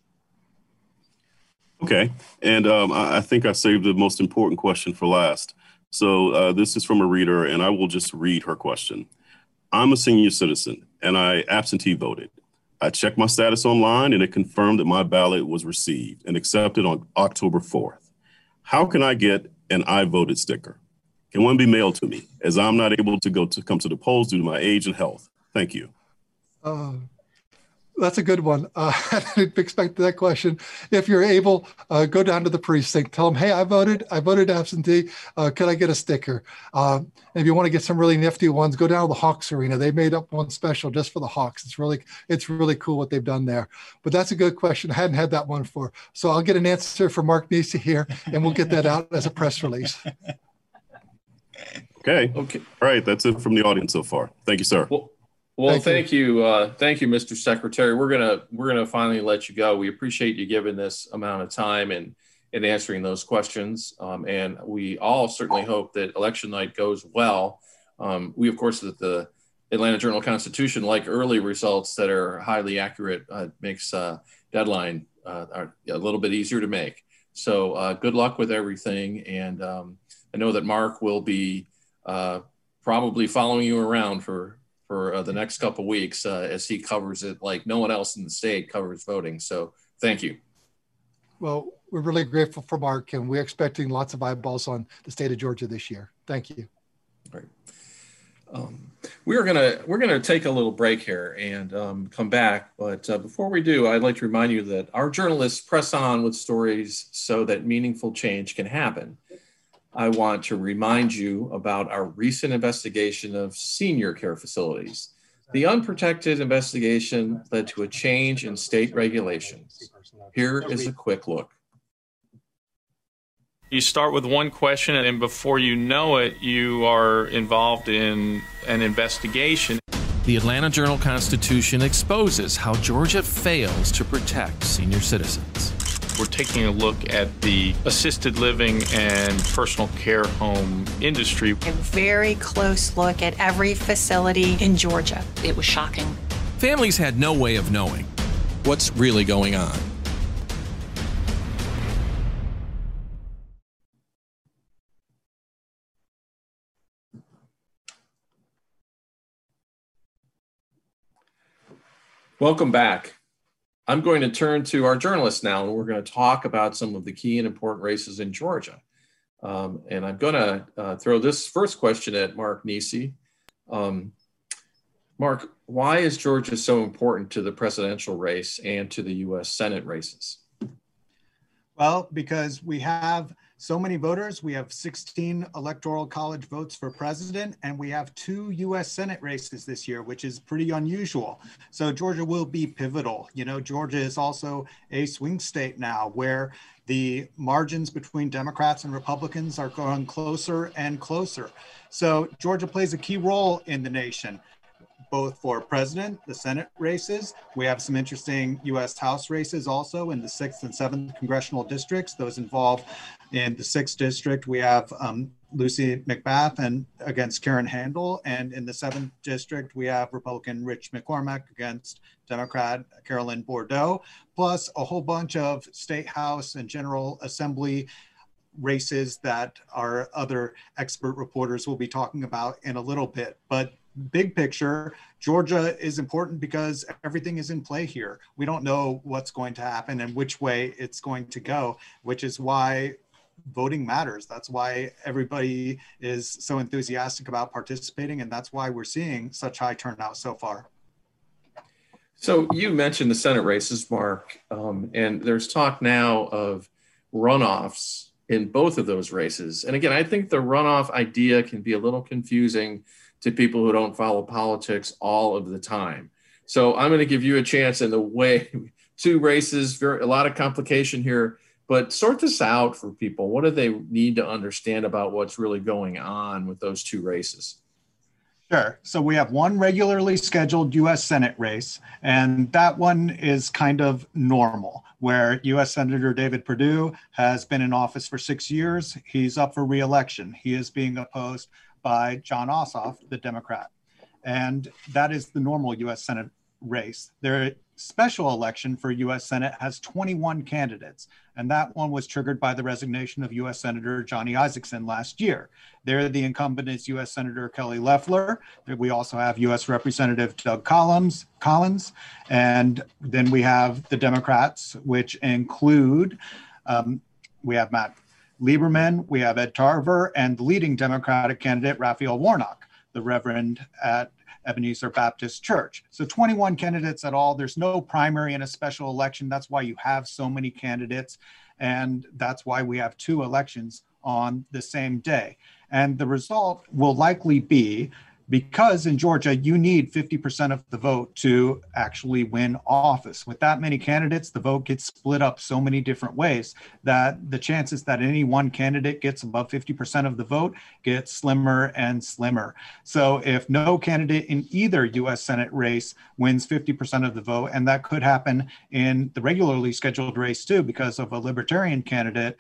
Okay. And um, I think I saved the most important question for last. So uh, this is from a reader, and I will just read her question. I'm a senior citizen, and I absentee voted. I checked my status online, and it confirmed that my ballot was received and accepted on October fourth. How can I get an I voted sticker? Can one be mailed to me, as I'm not able to go to come to the polls due to my age and health? Thank you. Uh, that's a good one. Uh, I didn't expect that question. If you're able, uh, go down to the precinct, tell them, hey, I voted, I voted absentee. Uh, can I get a sticker? Uh, and if you want to get some really nifty ones, go down to the Hawks Arena. They made up one special just for the Hawks. It's really, it's really cool what they've done there. But that's a good question. I hadn't had that one before. So I'll get an answer from Mark Nisi here, and we'll get that out as a press release. Okay. Okay. All right. That's it from the audience so far. Thank you, sir. Well, well thank, thank you. you. Uh, thank you, Mister Secretary. We're gonna we're gonna finally let you go. We appreciate you giving this amount of time and and answering those questions. Um, and we all certainly hope that election night goes well. Um, we, of course, at the Atlanta Journal-Constitution, like early results that are highly accurate, uh, makes uh, deadline uh, are a little bit easier to make. So uh, good luck with everything. And um, I know that Mark will be uh, probably following you around for for uh, the next couple of weeks uh, as he covers it like no one else in the state covers voting. So thank you. Well, we're really grateful for Mark, and we're expecting lots of eyeballs on the state of Georgia this year. Thank you. Right. Um, we're gonna we're gonna take a little break here and um, come back. But uh, before we do, I'd like to remind you that our journalists press on with stories so that meaningful change can happen. I want to remind you about our recent investigation of senior care facilities. The unprotected investigation led to a change in state regulations. Here is a quick look. You start with one question, and before you know it, you are involved in an investigation. The Atlanta Journal-Constitution exposes how Georgia fails to protect senior citizens. We're taking a look at the assisted living and personal care home industry. A very close look at every facility in Georgia. It was shocking. Families had no way of knowing what's really going on. Welcome back. I'm going to turn to our journalists now, and we're going to talk about some of the key and important races in Georgia. Um, and I'm going to uh, throw this first question at Mark Nisi. Um, Mark, why is Georgia so important to the presidential race and to the U S Senate races? Well, because we have so many voters. We have sixteen electoral college votes for president, and we have two U S Senate races this year, which is pretty unusual. So Georgia will be pivotal. You know, Georgia is also a swing state now where the margins between Democrats and Republicans are growing closer and closer. So Georgia plays a key role in the nation, both for president, the Senate races. We have some interesting U S House races also in the sixth and seventh congressional districts. Those involve in the sixth district, we have um, Lucy McBath and against Karen Handel. And in the seventh district, we have Republican Rich McCormack against Democrat Carolyn Bourdeaux, plus a whole bunch of state house and general assembly races that our other expert reporters will be talking about in a little bit. But big picture, Georgia is important because everything is in play here. We don't know what's going to happen and which way it's going to go, which is why voting matters. That's why everybody is so enthusiastic about participating, and that's why we're seeing such high turnout so far. So you mentioned the Senate races, Mark, um, and there's talk now of runoffs in both of those races. And again, I think the runoff idea can be a little confusing to people who don't follow politics all of the time. So I'm going to give you a chance in the way, two races, very, a lot of complication here, but sort this out for people. What do they need to understand about what's really going on with those two races? Sure. So we have one regularly scheduled U S Senate race, and that one is kind of normal, where U S Senator David Perdue has been in office for six years. He's up for re-election. He is being opposed by Jon Ossoff, the Democrat. And that is the normal U S Senate race. Their special election for U S Senate has twenty-one candidates, and that one was triggered by the resignation of U S Senator Johnny Isakson last year. There, the incumbent is U S Senator Kelly Loeffler. We also have U S Representative Doug Collins, Collins, and then we have the Democrats, which include, um, we have Matt Lieberman, we have Ed Tarver, and the leading Democratic candidate, Raphael Warnock, the Reverend at Ebenezer Baptist Church. So twenty-one candidates at all. There's no primary in a special election. That's why you have so many candidates. And that's why we have two elections on the same day. And the result will likely be, because in Georgia, you need fifty percent of the vote to actually win office. With that many candidates, the vote gets split up so many different ways that the chances that any one candidate gets above fifty percent of the vote get slimmer and slimmer. So if no candidate in either U S Senate race wins fifty percent of the vote, and that could happen in the regularly scheduled race too, because of a Libertarian candidate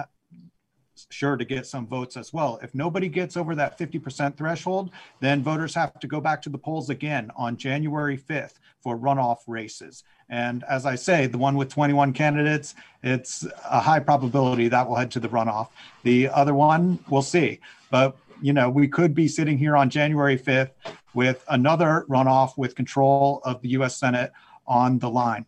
sure to get some votes as well. If nobody gets over that fifty percent threshold, then voters have to go back to the polls again on January fifth for runoff races. And as I say, the one with twenty-one candidates, it's a high probability that will head to the runoff. The other one, we'll see. But, you know, we could be sitting here on January fifth with another runoff with control of the U S Senate on the line.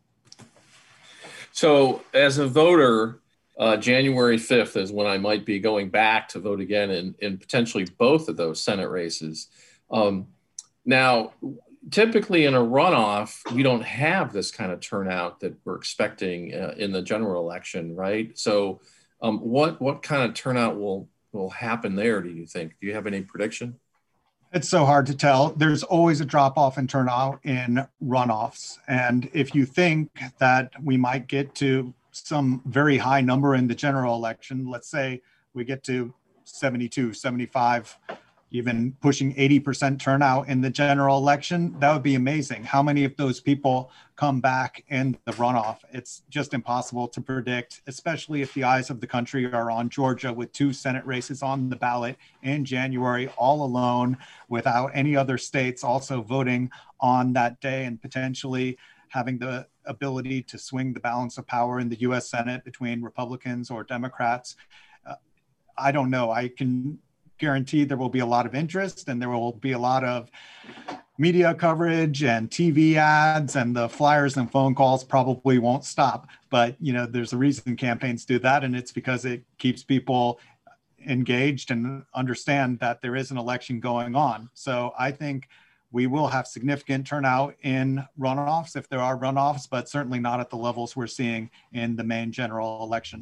So as a voter, Uh, January fifth is when I might be going back to vote again in, in potentially both of those Senate races. Um, now, typically in a runoff, we don't have this kind of turnout that we're expecting uh, in the general election, right? So um, what what kind of turnout will, will happen there, do you think? Do you have any prediction? It's so hard to tell. There's always a drop off in turnout in runoffs. And if you think that we might get to some very high number in the general election, let's say we get to seventy-two, seventy-five, even pushing eighty percent turnout in the general election, that would be amazing. How many of those people come back in the runoff? It's just impossible to predict, especially if the eyes of the country are on Georgia with two Senate races on the ballot in January, all alone, without any other states also voting on that day and potentially having the ability to swing the balance of power in the U S Senate between Republicans or Democrats. Uh, I don't know. I can guarantee there will be a lot of interest and there will be a lot of media coverage and T V ads, and the flyers and phone calls probably won't stop. But, you know, there's a reason campaigns do that, and it's because it keeps people engaged and understand that there is an election going on. So I think we will have significant turnout in runoffs if there are runoffs, but certainly not at the levels we're seeing in the main general election.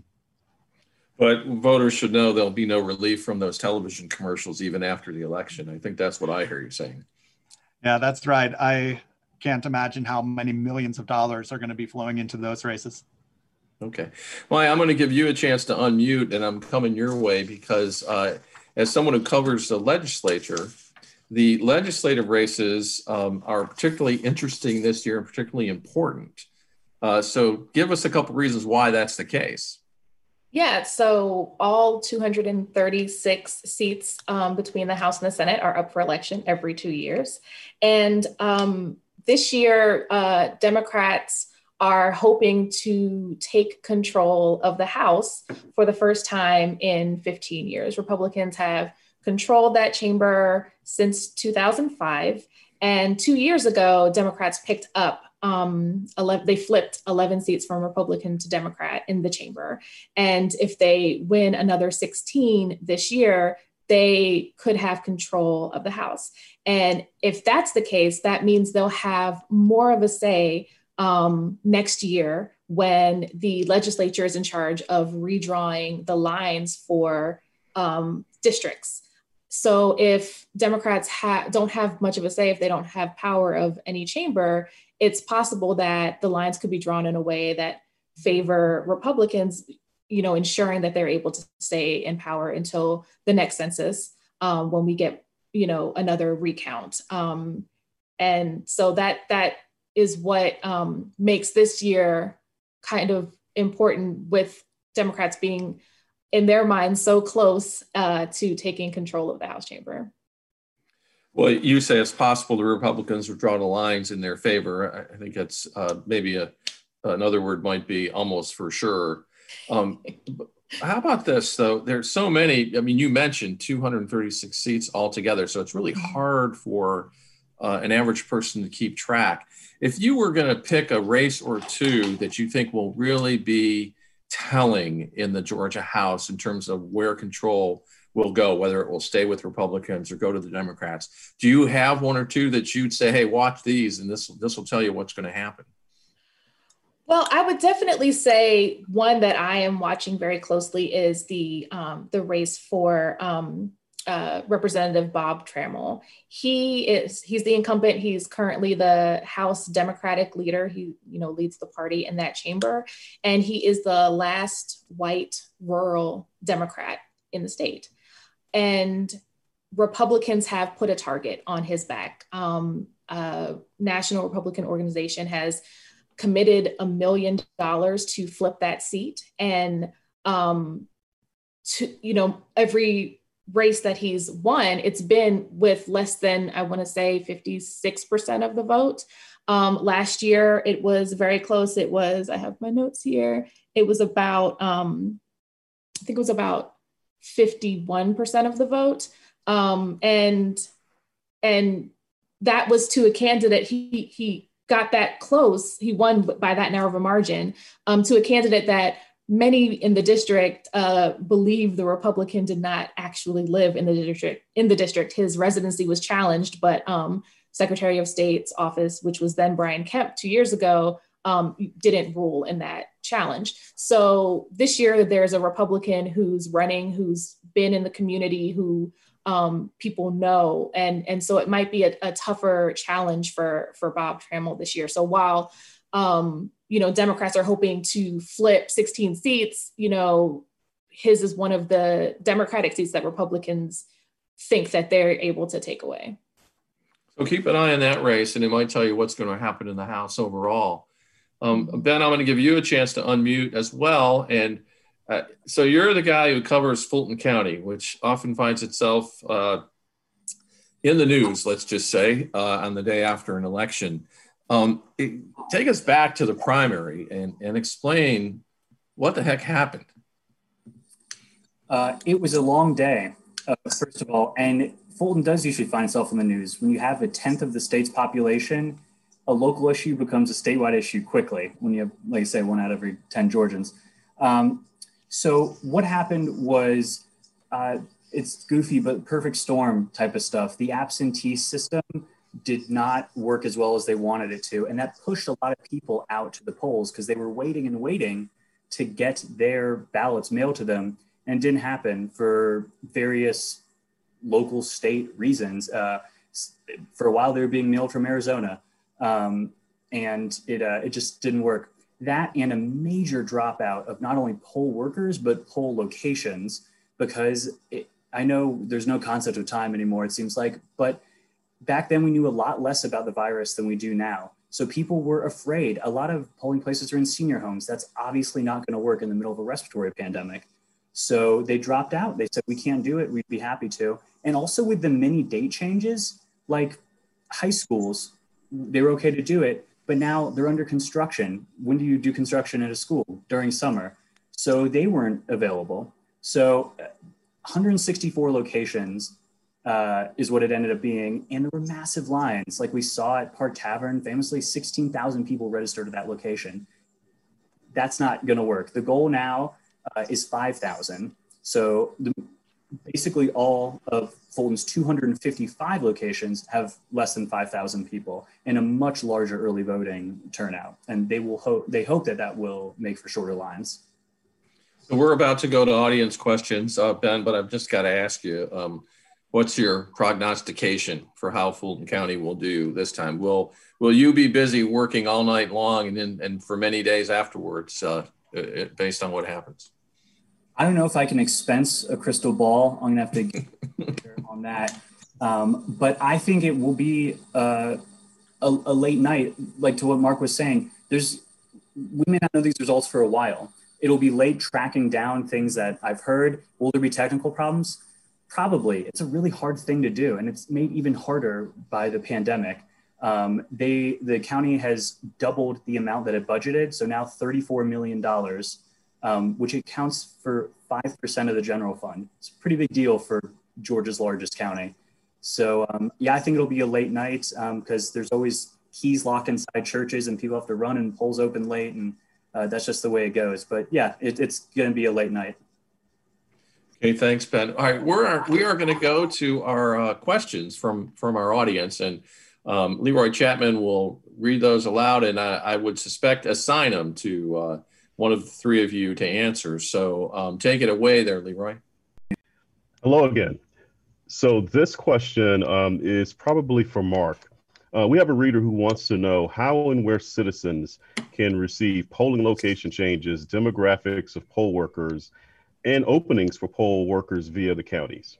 But voters should know there'll be no relief from those television commercials even after the election. I think that's what I hear you saying. Yeah, that's right. I can't imagine how many millions of dollars are going to be flowing into those races. Okay. Well, I'm going to give you a chance to unmute, and I'm coming your way because uh, as someone who covers the legislature, the legislative races um, are particularly interesting this year and particularly important. Uh, so give us a couple reasons why that's the case. Yeah, so all two hundred thirty-six seats um, between the House and the Senate are up for election every two years. And um, this year, uh, Democrats are hoping to take control of the House for the first time in fifteen years. Republicans have controlled that chamber since two thousand five. And two years ago, Democrats picked up Um, eleven, they flipped eleven seats from Republican to Democrat in the chamber. And if they win another sixteen this year, they could have control of the House. And if that's the case, that means they'll have more of a say um, next year when the legislature is in charge of redrawing the lines for um, districts. So if Democrats ha- don't have much of a say, if they don't have power of any chamber, it's possible that the lines could be drawn in a way that favor Republicans, you know, ensuring that they're able to stay in power until the next census um, when we get, you know, another recount. Um, and so that that is what um, makes this year kind of important, with Democrats being, in their minds, so close uh, to taking control of the House chamber. Well, you say it's possible the Republicans would draw the lines in their favor. I think that's uh, maybe a, another word might be almost for sure. Um, how about this, though? There's so many. I mean, you mentioned two hundred thirty-six seats altogether, so it's really hard for uh, an average person to keep track. If you were going to pick a race or two that you think will really be telling in the Georgia House in terms of where control will go, whether it will stay with Republicans or go to the Democrats, do you have one or two that you'd say, hey, watch these and this, this will tell you what's going to happen? Well, I would definitely say one that I am watching very closely is the um, the race for um, uh, Representative Bob Trammell. He is he's the incumbent. He's currently the House Democratic leader. He you know leads the party in that chamber, and he is the last white rural Democrat in the state. And Republicans have put a target on his back. Um, a National Republican Organization has committed a million dollars to flip that seat. And, um, to, you know, every race that he's won, it's been with less than, I want to say fifty-six percent of the vote. Um, last year, it was very close. It was, I have my notes here. It was about, um, I think it was about fifty-one percent of the vote. Um, and, and that was to a candidate. He, he, got that close. He won by that narrow of a margin um, to a candidate that many in the district uh, believe the Republican did not actually live in the district. In the district, his residency was challenged, but um, Secretary of State's office, which was then Brian Kemp two years ago, um, didn't rule in that challenge. So this year, there's a Republican who's running, who's been in the community, who Um, people know. And, and so it might be a, a tougher challenge for, for Bob Trammell this year. So while um, you know, Democrats are hoping to flip sixteen seats, you know, his is one of the Democratic seats that Republicans think that they're able to take away. So keep an eye on that race, and it might tell you what's going to happen in the House overall. Um, Ben, I'm going to give you a chance to unmute as well. And uh, so you're the guy who covers Fulton County, which often finds itself uh, in the news, let's just say, uh, on the day after an election. Um, it, take us back to the primary and, and explain what the heck happened. Uh, it was a long day, uh, first of all, and Fulton does usually find itself in the news. When you have a tenth of the state's population, a local issue becomes a statewide issue quickly when you have, like I say, one out of every ten Georgians. Um, so what happened was, uh, it's goofy, but perfect storm type of stuff. The absentee system did not work as well as they wanted it to. And that pushed a lot of people out to the polls because they were waiting and waiting to get their ballots mailed to them. And it didn't happen for various local state reasons. Uh, for a while, they were being mailed from Arizona. Um, and it uh, it just didn't work. That and a major dropout of not only poll workers, but poll locations, because it, I know there's no concept of time anymore, it seems like, but back then we knew a lot less about the virus than we do now. So people were afraid. A lot of polling places are in senior homes. That's obviously not going to work in the middle of a respiratory pandemic. So they dropped out. They said, we can't do it. We'd be happy to. And also with the many date changes, like high schools, they were okay to do it, but now they're under construction. When do you do construction at a school? During summer. So they weren't available. So one hundred sixty-four locations uh, is what it ended up being. And there were massive lines. Like we saw at Park Tavern, famously sixteen thousand people registered at that location. That's not gonna work. The goal now uh, is five thousand. So the, basically all of Fulton's two hundred fifty-five locations have less than five thousand people and a much larger early voting turnout. And they will hope, they hope that that will make for shorter lines. So we're about to go to audience questions, uh, Ben, but I've just got to ask you, um, what's your prognostication for how Fulton County will do this time? Will will you be busy working all night long and in, and for many days afterwards, uh, it, based on what happens? I don't know if I can expense a crystal ball. I'm gonna have to get on that. Um, but I think it will be uh, a, a late night, like to what Mark was saying. There's, we may not know these results for a while. It'll be late tracking down things that I've heard. Will there be technical problems? Probably. It's a really hard thing to do, and it's made even harder by the pandemic. Um, they, the county has doubled the amount that it budgeted, so now thirty-four million dollars. Um, which accounts for five percent of the general fund. It's a pretty big deal for Georgia's largest county. So um, yeah, I think it'll be a late night because um, there's always keys locked inside churches and people have to run and polls open late, and uh, that's just the way it goes. But yeah, it, it's going to be a late night. Okay, thanks, Ben. All right, we're we are going to go to our uh, questions from from our audience, and um, Leroy Chapman will read those aloud, and I, I would suspect assign them to uh, one of the three of you to answer. So um, take it away there, Leroy. Hello again. So this question um, is probably for Mark. Uh, we have a reader who wants to know how and where citizens can receive polling location changes, demographics of poll workers, and openings for poll workers via the counties.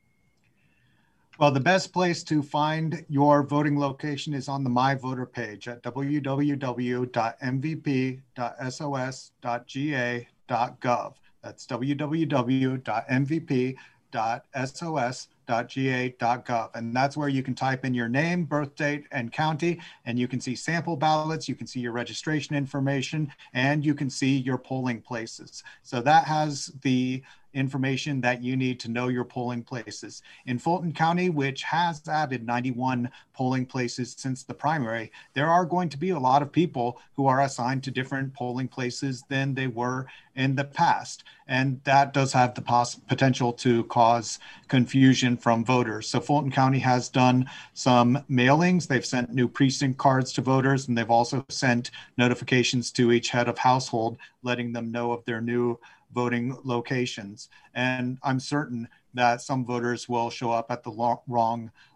Well, the best place to find your voting location is on the My Voter page at w w w dot m v p dot s o s dot g a dot gov. That's w w w dot m v p dot s o s dot g a dot gov. And that's where you can type in your name, birth date, and county, and you can see sample ballots, you can see your registration information, and you can see your polling places. So that has the information that you need to know your polling places. In Fulton County, which has added ninety-one polling places since the primary, there are going to be a lot of people who are assigned to different polling places than they were in the past. And that does have the poss- potential to cause confusion from voters. So Fulton County has done some mailings. They've sent new precinct cards to voters, and they've also sent notifications to each head of household, letting them know of their new voting locations. And I'm certain that some voters will show up at the lo- wrong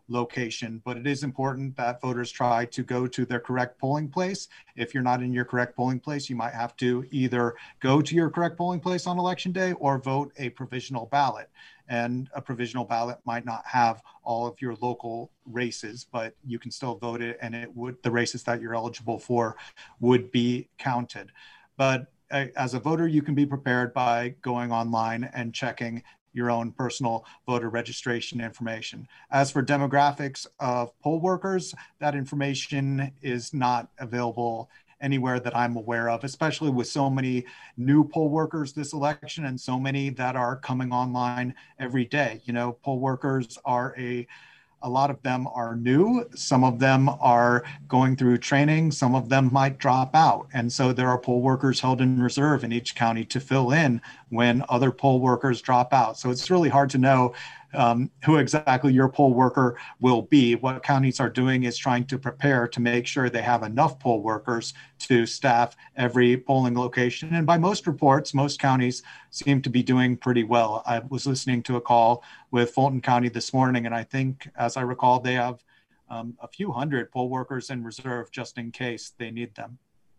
location, but it is important that voters try to go to their correct polling place. If you're not in your correct polling place, you might have to either go to your correct polling place on election day or vote a provisional ballot. And a provisional ballot might not have all of your local races, but you can still vote it, and it would, the races that you're eligible for would be counted. But uh, as a voter, you can be prepared by going online and checking your own personal voter registration information. As for demographics of poll workers, that information is not available anywhere that I'm aware of, especially with so many new poll workers this election and so many that are coming online every day. You know, poll workers are a A lot of them are new. Some of them are going through training. Some of them might drop out. And so there are poll workers held in reserve in each county to fill in when other poll workers drop out. So it's really hard to know um, who exactly your poll worker will be. What counties are doing is trying to prepare to make sure they have enough poll workers to staff every polling location. And by most reports, most counties seem to be doing pretty well. I was listening to a call with Fulton County this morning, and I think, as I recall, they have um, a few hundred poll workers in reserve just in case they need them.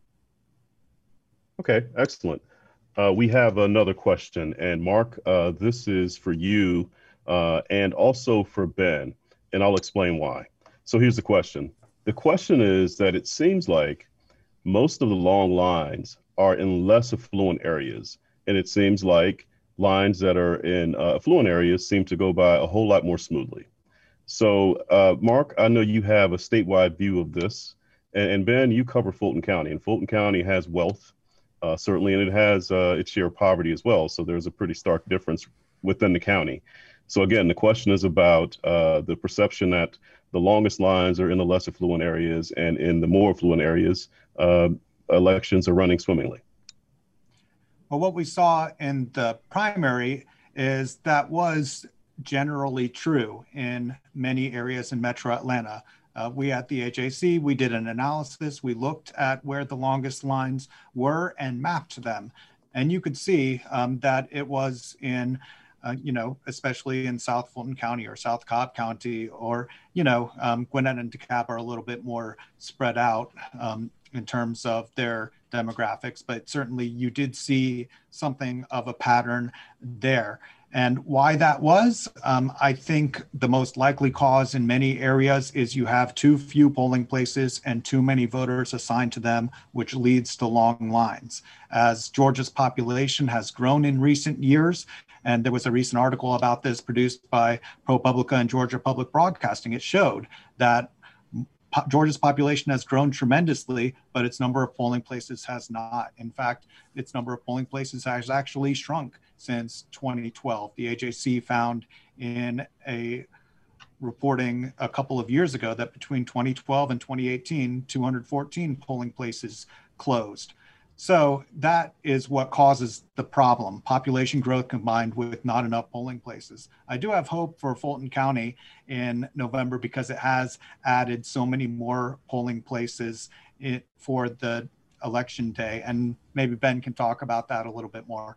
Okay, excellent. Uh, we have another question, and Mark, uh, this is for you uh, and also for Ben, and I'll explain why. So here's the question. The question is that it seems like most of the long lines are in less affluent areas, and it seems like lines that are in uh, affluent areas seem to go by a whole lot more smoothly. So uh, Mark, I know you have a statewide view of this, and, and Ben, you cover Fulton County, and Fulton County has wealth, uh, certainly, and it has uh, its share of poverty as well. So there's a pretty stark difference within the county. So again, the question is about uh, the perception that the longest lines are in the less affluent areas, and in the more affluent areas, uh, elections are running swimmingly. Well, what we saw in the primary is that was generally true in many areas in Metro Atlanta. Uh, we at the A J C, we did an analysis. We looked at where the longest lines were and mapped them. And you could see um, that it was in, uh, you know, especially in South Fulton County or South Cobb County, or, you know, um, Gwinnett and DeKalb are a little bit more spread out um, in terms of their demographics, but certainly you did see something of a pattern there. And why that was, um, I think the most likely cause in many areas is you have too few polling places and too many voters assigned to them, which leads to long lines. As Georgia's population has grown in recent years, and there was a recent article about this produced by ProPublica and Georgia Public Broadcasting, it showed that Georgia's population has grown tremendously, but its number of polling places has not. In fact, its number of polling places has actually shrunk since twenty twelve. The A J C found in a reporting a couple of years ago that between twenty twelve and twenty eighteen, two hundred fourteen polling places closed. So that is what causes the problem, population growth combined with not enough polling places. I do have hope for Fulton County in November because it has added so many more polling places in, for the election day. And maybe Ben can talk about that a little bit more.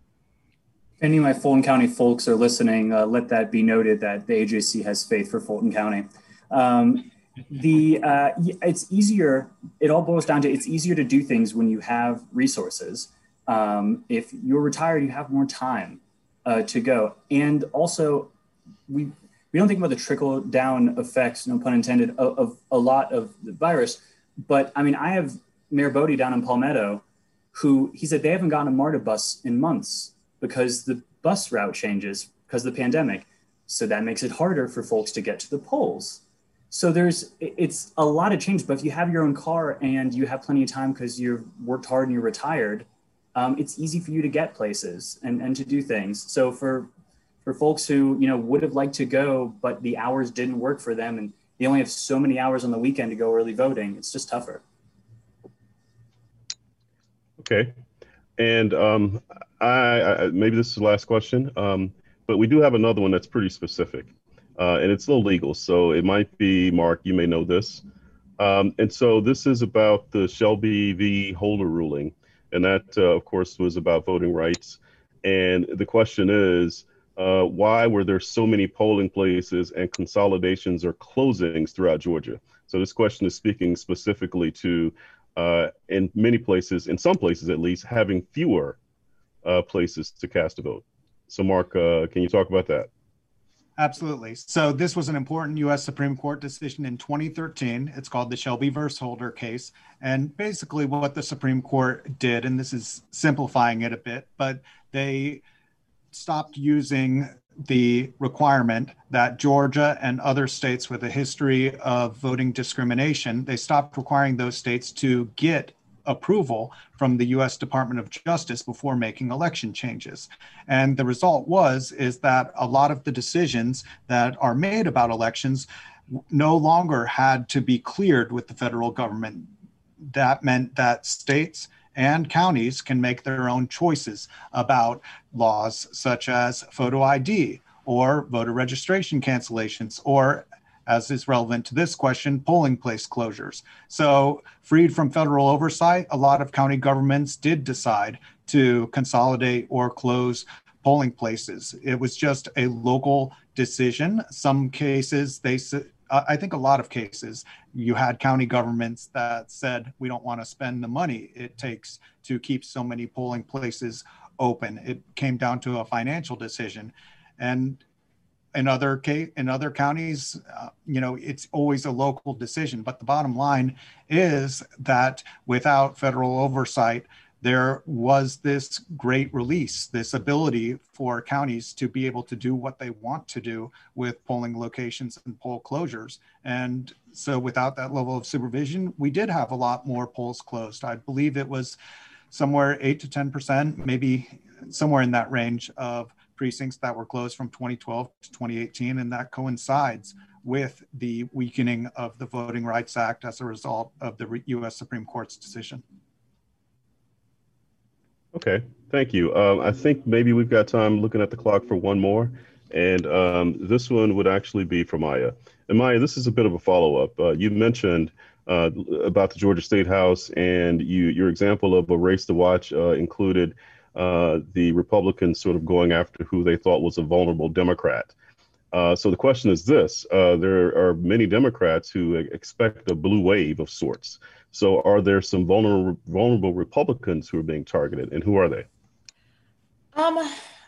If any of my Fulton County folks are listening, uh, let that be noted that the A J C has faith for Fulton County. Um, The uh, it's easier. It all boils down to it's easier to do things when you have resources. Um, if you're retired, you have more time uh, to go. And also, we we don't think about the trickle down effects, no pun intended, of, of a lot of the virus. But I mean, I have Mayor Bodie down in Palmetto, who he said they haven't gotten a MARTA bus in months because the bus route changes because of the pandemic. So that makes it harder for folks to get to the polls. So there's, it's a lot of change, but if you have your own car and you have plenty of time because you've worked hard and you're retired, um, it's easy for you to get places and, and to do things. So for, for folks who, you know, would have liked to go, but the hours didn't work for them and they only have so many hours on the weekend to go early voting, it's just tougher. Okay. And um, I, I maybe this is the last question, um, but we do have another one that's pretty specific. Uh, and it's a little legal, so it might be, Mark, you may know this. Um, and so this is about the Shelby v. Holder ruling. And that, uh, of course, was about voting rights. And the question is, Uh, why were there so many polling places and consolidations or closings throughout Georgia? So this question is speaking specifically to, uh, in many places, in some places at least, having fewer uh, places to cast a vote. So Mark, uh, can you talk about that? Absolutely. So this was an important U S Supreme Court decision in twenty thirteen. It's called the Shelby versus Holder case. And basically what the Supreme Court did, and this is simplifying it a bit, but they stopped using the requirement that Georgia and other states with a history of voting discrimination, they stopped requiring those states to get approval from the U S Department of Justice before making election changes. And the result was, is that a lot of the decisions that are made about elections no longer had to be cleared with the federal government. That meant that states and counties can make their own choices about laws such as photo I D or voter registration cancellations, or, as is relevant to this question, polling place closures. So freed from federal oversight, a lot of county governments did decide to consolidate or close polling places. It was just a local decision. Some cases, they, I think a lot of cases, you had county governments that said, we don't want to spend the money it takes to keep so many polling places open. It came down to a financial decision. And in other case, in other counties, uh, you know, it's always a local decision. But the bottom line is that without federal oversight, there was this great release, this ability for counties to be able to do what they want to do with polling locations and poll closures. And so without that level of supervision, we did have a lot more polls closed. I believe it was somewhere eight to ten percent, maybe somewhere in that range of precincts that were closed from twenty twelve to twenty eighteen. And that coincides with the weakening of the Voting Rights Act as a result of the U S Supreme Court's decision. Okay, thank you. Um, I think maybe we've got time looking at the clock for one more. And um, this one would actually be for Maya. And Maya, this is a bit of a follow-up. Uh, you mentioned uh, about the Georgia State House, and you, your example of a race to watch uh, included uh, the Republicans sort of going after who they thought was a vulnerable Democrat. Uh, so the question is this, uh, there are many Democrats who expect a blue wave of sorts. So are there some vulnerable, vulnerable Republicans who are being targeted, and who are they? Um,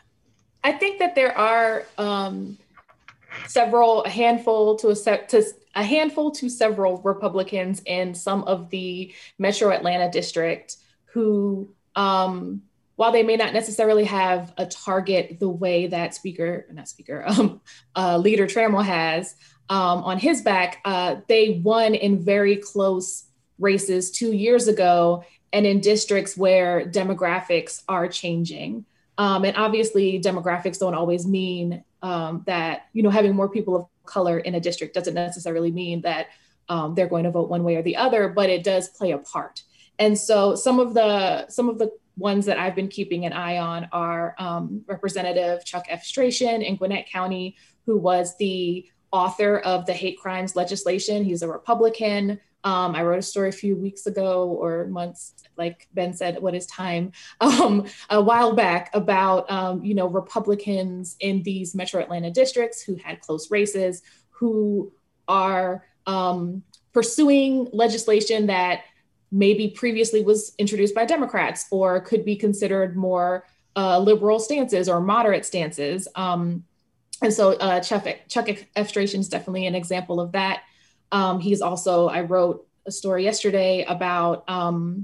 I think that there are um, several, a handful to a, se- to a handful to several Republicans in some of the Metro Atlanta district who, um, while they may not necessarily have a target the way that Speaker, not Speaker, um, uh, Leader Trammell has um, on his back, uh, they won in very close races two years ago and in districts where demographics are changing. Um, and obviously demographics don't always mean um, that, you know, having more people of color in a district doesn't necessarily mean that um, they're going to vote one way or the other, but it does play a part. And so some of the some of the ones that I've been keeping an eye on are um, Representative Chuck Efstration in Gwinnett County, who was the author of the hate crimes legislation. He's a Republican. Um, I wrote a story a few weeks ago or months, like Ben said, what is time, um, a while back about, um, you know, Republicans in these Metro Atlanta districts who had close races, who are um, pursuing legislation that maybe previously was introduced by Democrats or could be considered more uh, liberal stances or moderate stances. Um, and so uh, Chuck, Chuck Efstration is definitely an example of that. Um, he's also, I wrote a story yesterday about um,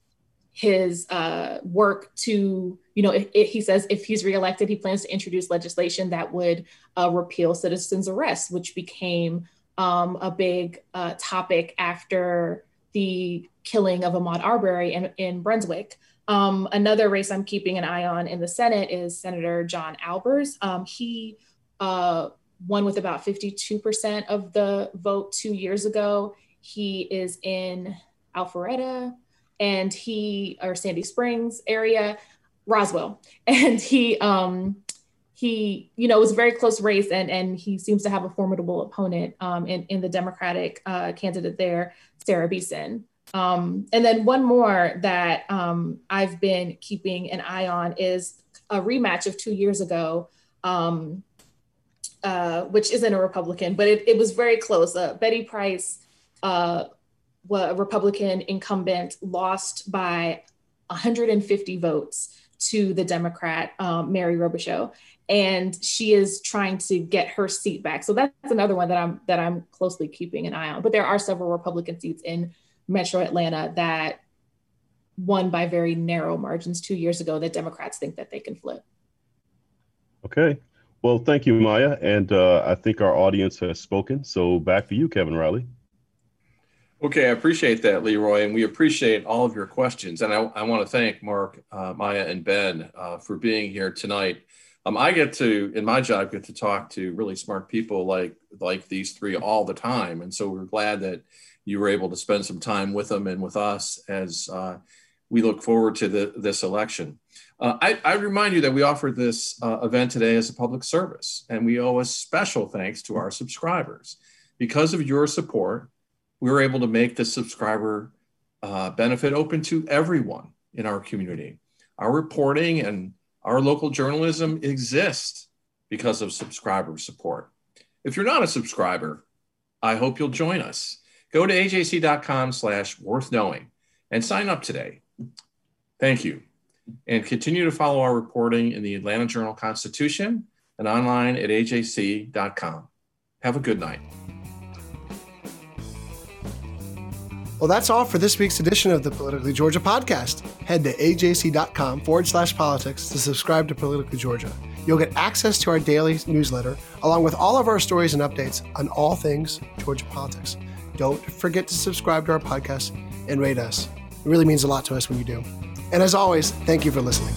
his uh, work to, you know, if, if he says if he's reelected, he plans to introduce legislation that would uh, repeal citizens' arrest, which became um, a big uh, topic after the killing of Ahmaud Arbery in, in Brunswick. Um, another race I'm keeping an eye on in the Senate is Senator John Albers. Um, he uh, won with about fifty-two percent of the vote two years ago. He is in Alpharetta and he, or Sandy Springs area, Roswell. And he, um, he, you know, it was a very close race and, and he seems to have a formidable opponent um, in, in the Democratic uh, candidate there, Sarah Beeson. Um, and then one more that um, I've been keeping an eye on is a rematch of two years ago. um, uh, which isn't a Republican, but it, it was very close. Uh, Betty Price, uh, a Republican incumbent, lost by one hundred fifty votes to the Democrat, um, Mary Robichaud, and she is trying to get her seat back. So that's another one that I'm that I'm closely keeping an eye on. But there are several Republican seats in Metro Atlanta that won by very narrow margins two years ago that Democrats think that they can flip. Okay. Well, thank you, Maya. And uh, I think our audience has spoken. So back to you, Kevin Riley. Okay, I appreciate that, Leroy, and we appreciate all of your questions. And I, I want to thank Mark, uh, Maya, and Ben uh, for being here tonight. Um, I get to, in my job, get to talk to really smart people like like these three all the time. And so we're glad that you were able to spend some time with them and with us as uh, we look forward to the, this election. Uh, I, I remind you that we offered this uh, event today as a public service, and we owe a special thanks to our subscribers. Because of your support, we were able to make the subscriber uh, benefit open to everyone in our community. Our reporting and our local journalism exist because of subscriber support. If you're not a subscriber, I hope you'll join us. Go to A J C dot com slash worth knowing and sign up today. Thank you. And continue to follow our reporting in the Atlanta Journal-Constitution and online at A J C dot com. Have a good night. Well, that's all for this week's edition of the Politically Georgia podcast. Head to A J C dot com forward slash politics to subscribe to Politically Georgia. You'll get access to our daily newsletter, along with all of our stories and updates on all things Georgia politics. Don't forget to subscribe to our podcast and rate us. It really means a lot to us when you do. And as always, thank you for listening.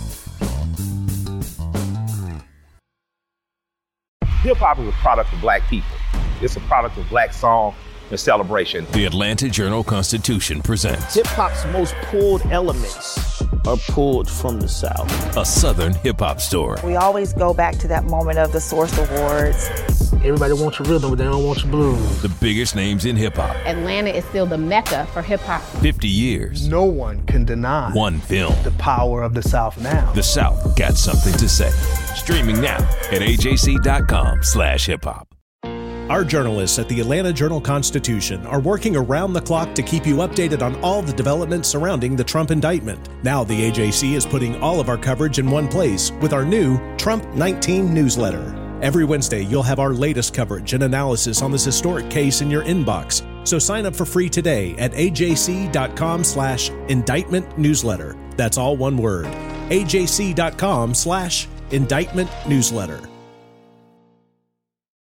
Hip-hop is a product of Black people. It's a product of Black song and celebration. The Atlanta Journal-Constitution presents hip-hop's most pulled elements are pulled from the South. A Southern hip-hop story. We always go back to that moment of the Source Awards. Everybody wants your rhythm, but they don't want your blues. The biggest names in hip-hop. Atlanta is still the mecca for hip-hop. fifty years. No one can deny one film. The power of the South now. The South got something to say. Streaming now at A J C dot com slash hip hop. Our journalists at the Atlanta Journal-Constitution are working around the clock to keep you updated on all the developments surrounding the Trump indictment. Now the A J C is putting all of our coverage in one place with our new Trump nineteen newsletter. Every Wednesday, you'll have our latest coverage and analysis on this historic case in your inbox. So sign up for free today at A J C dot com slash indictment newsletter. That's all one word. A J C dot com slash indictment newsletter.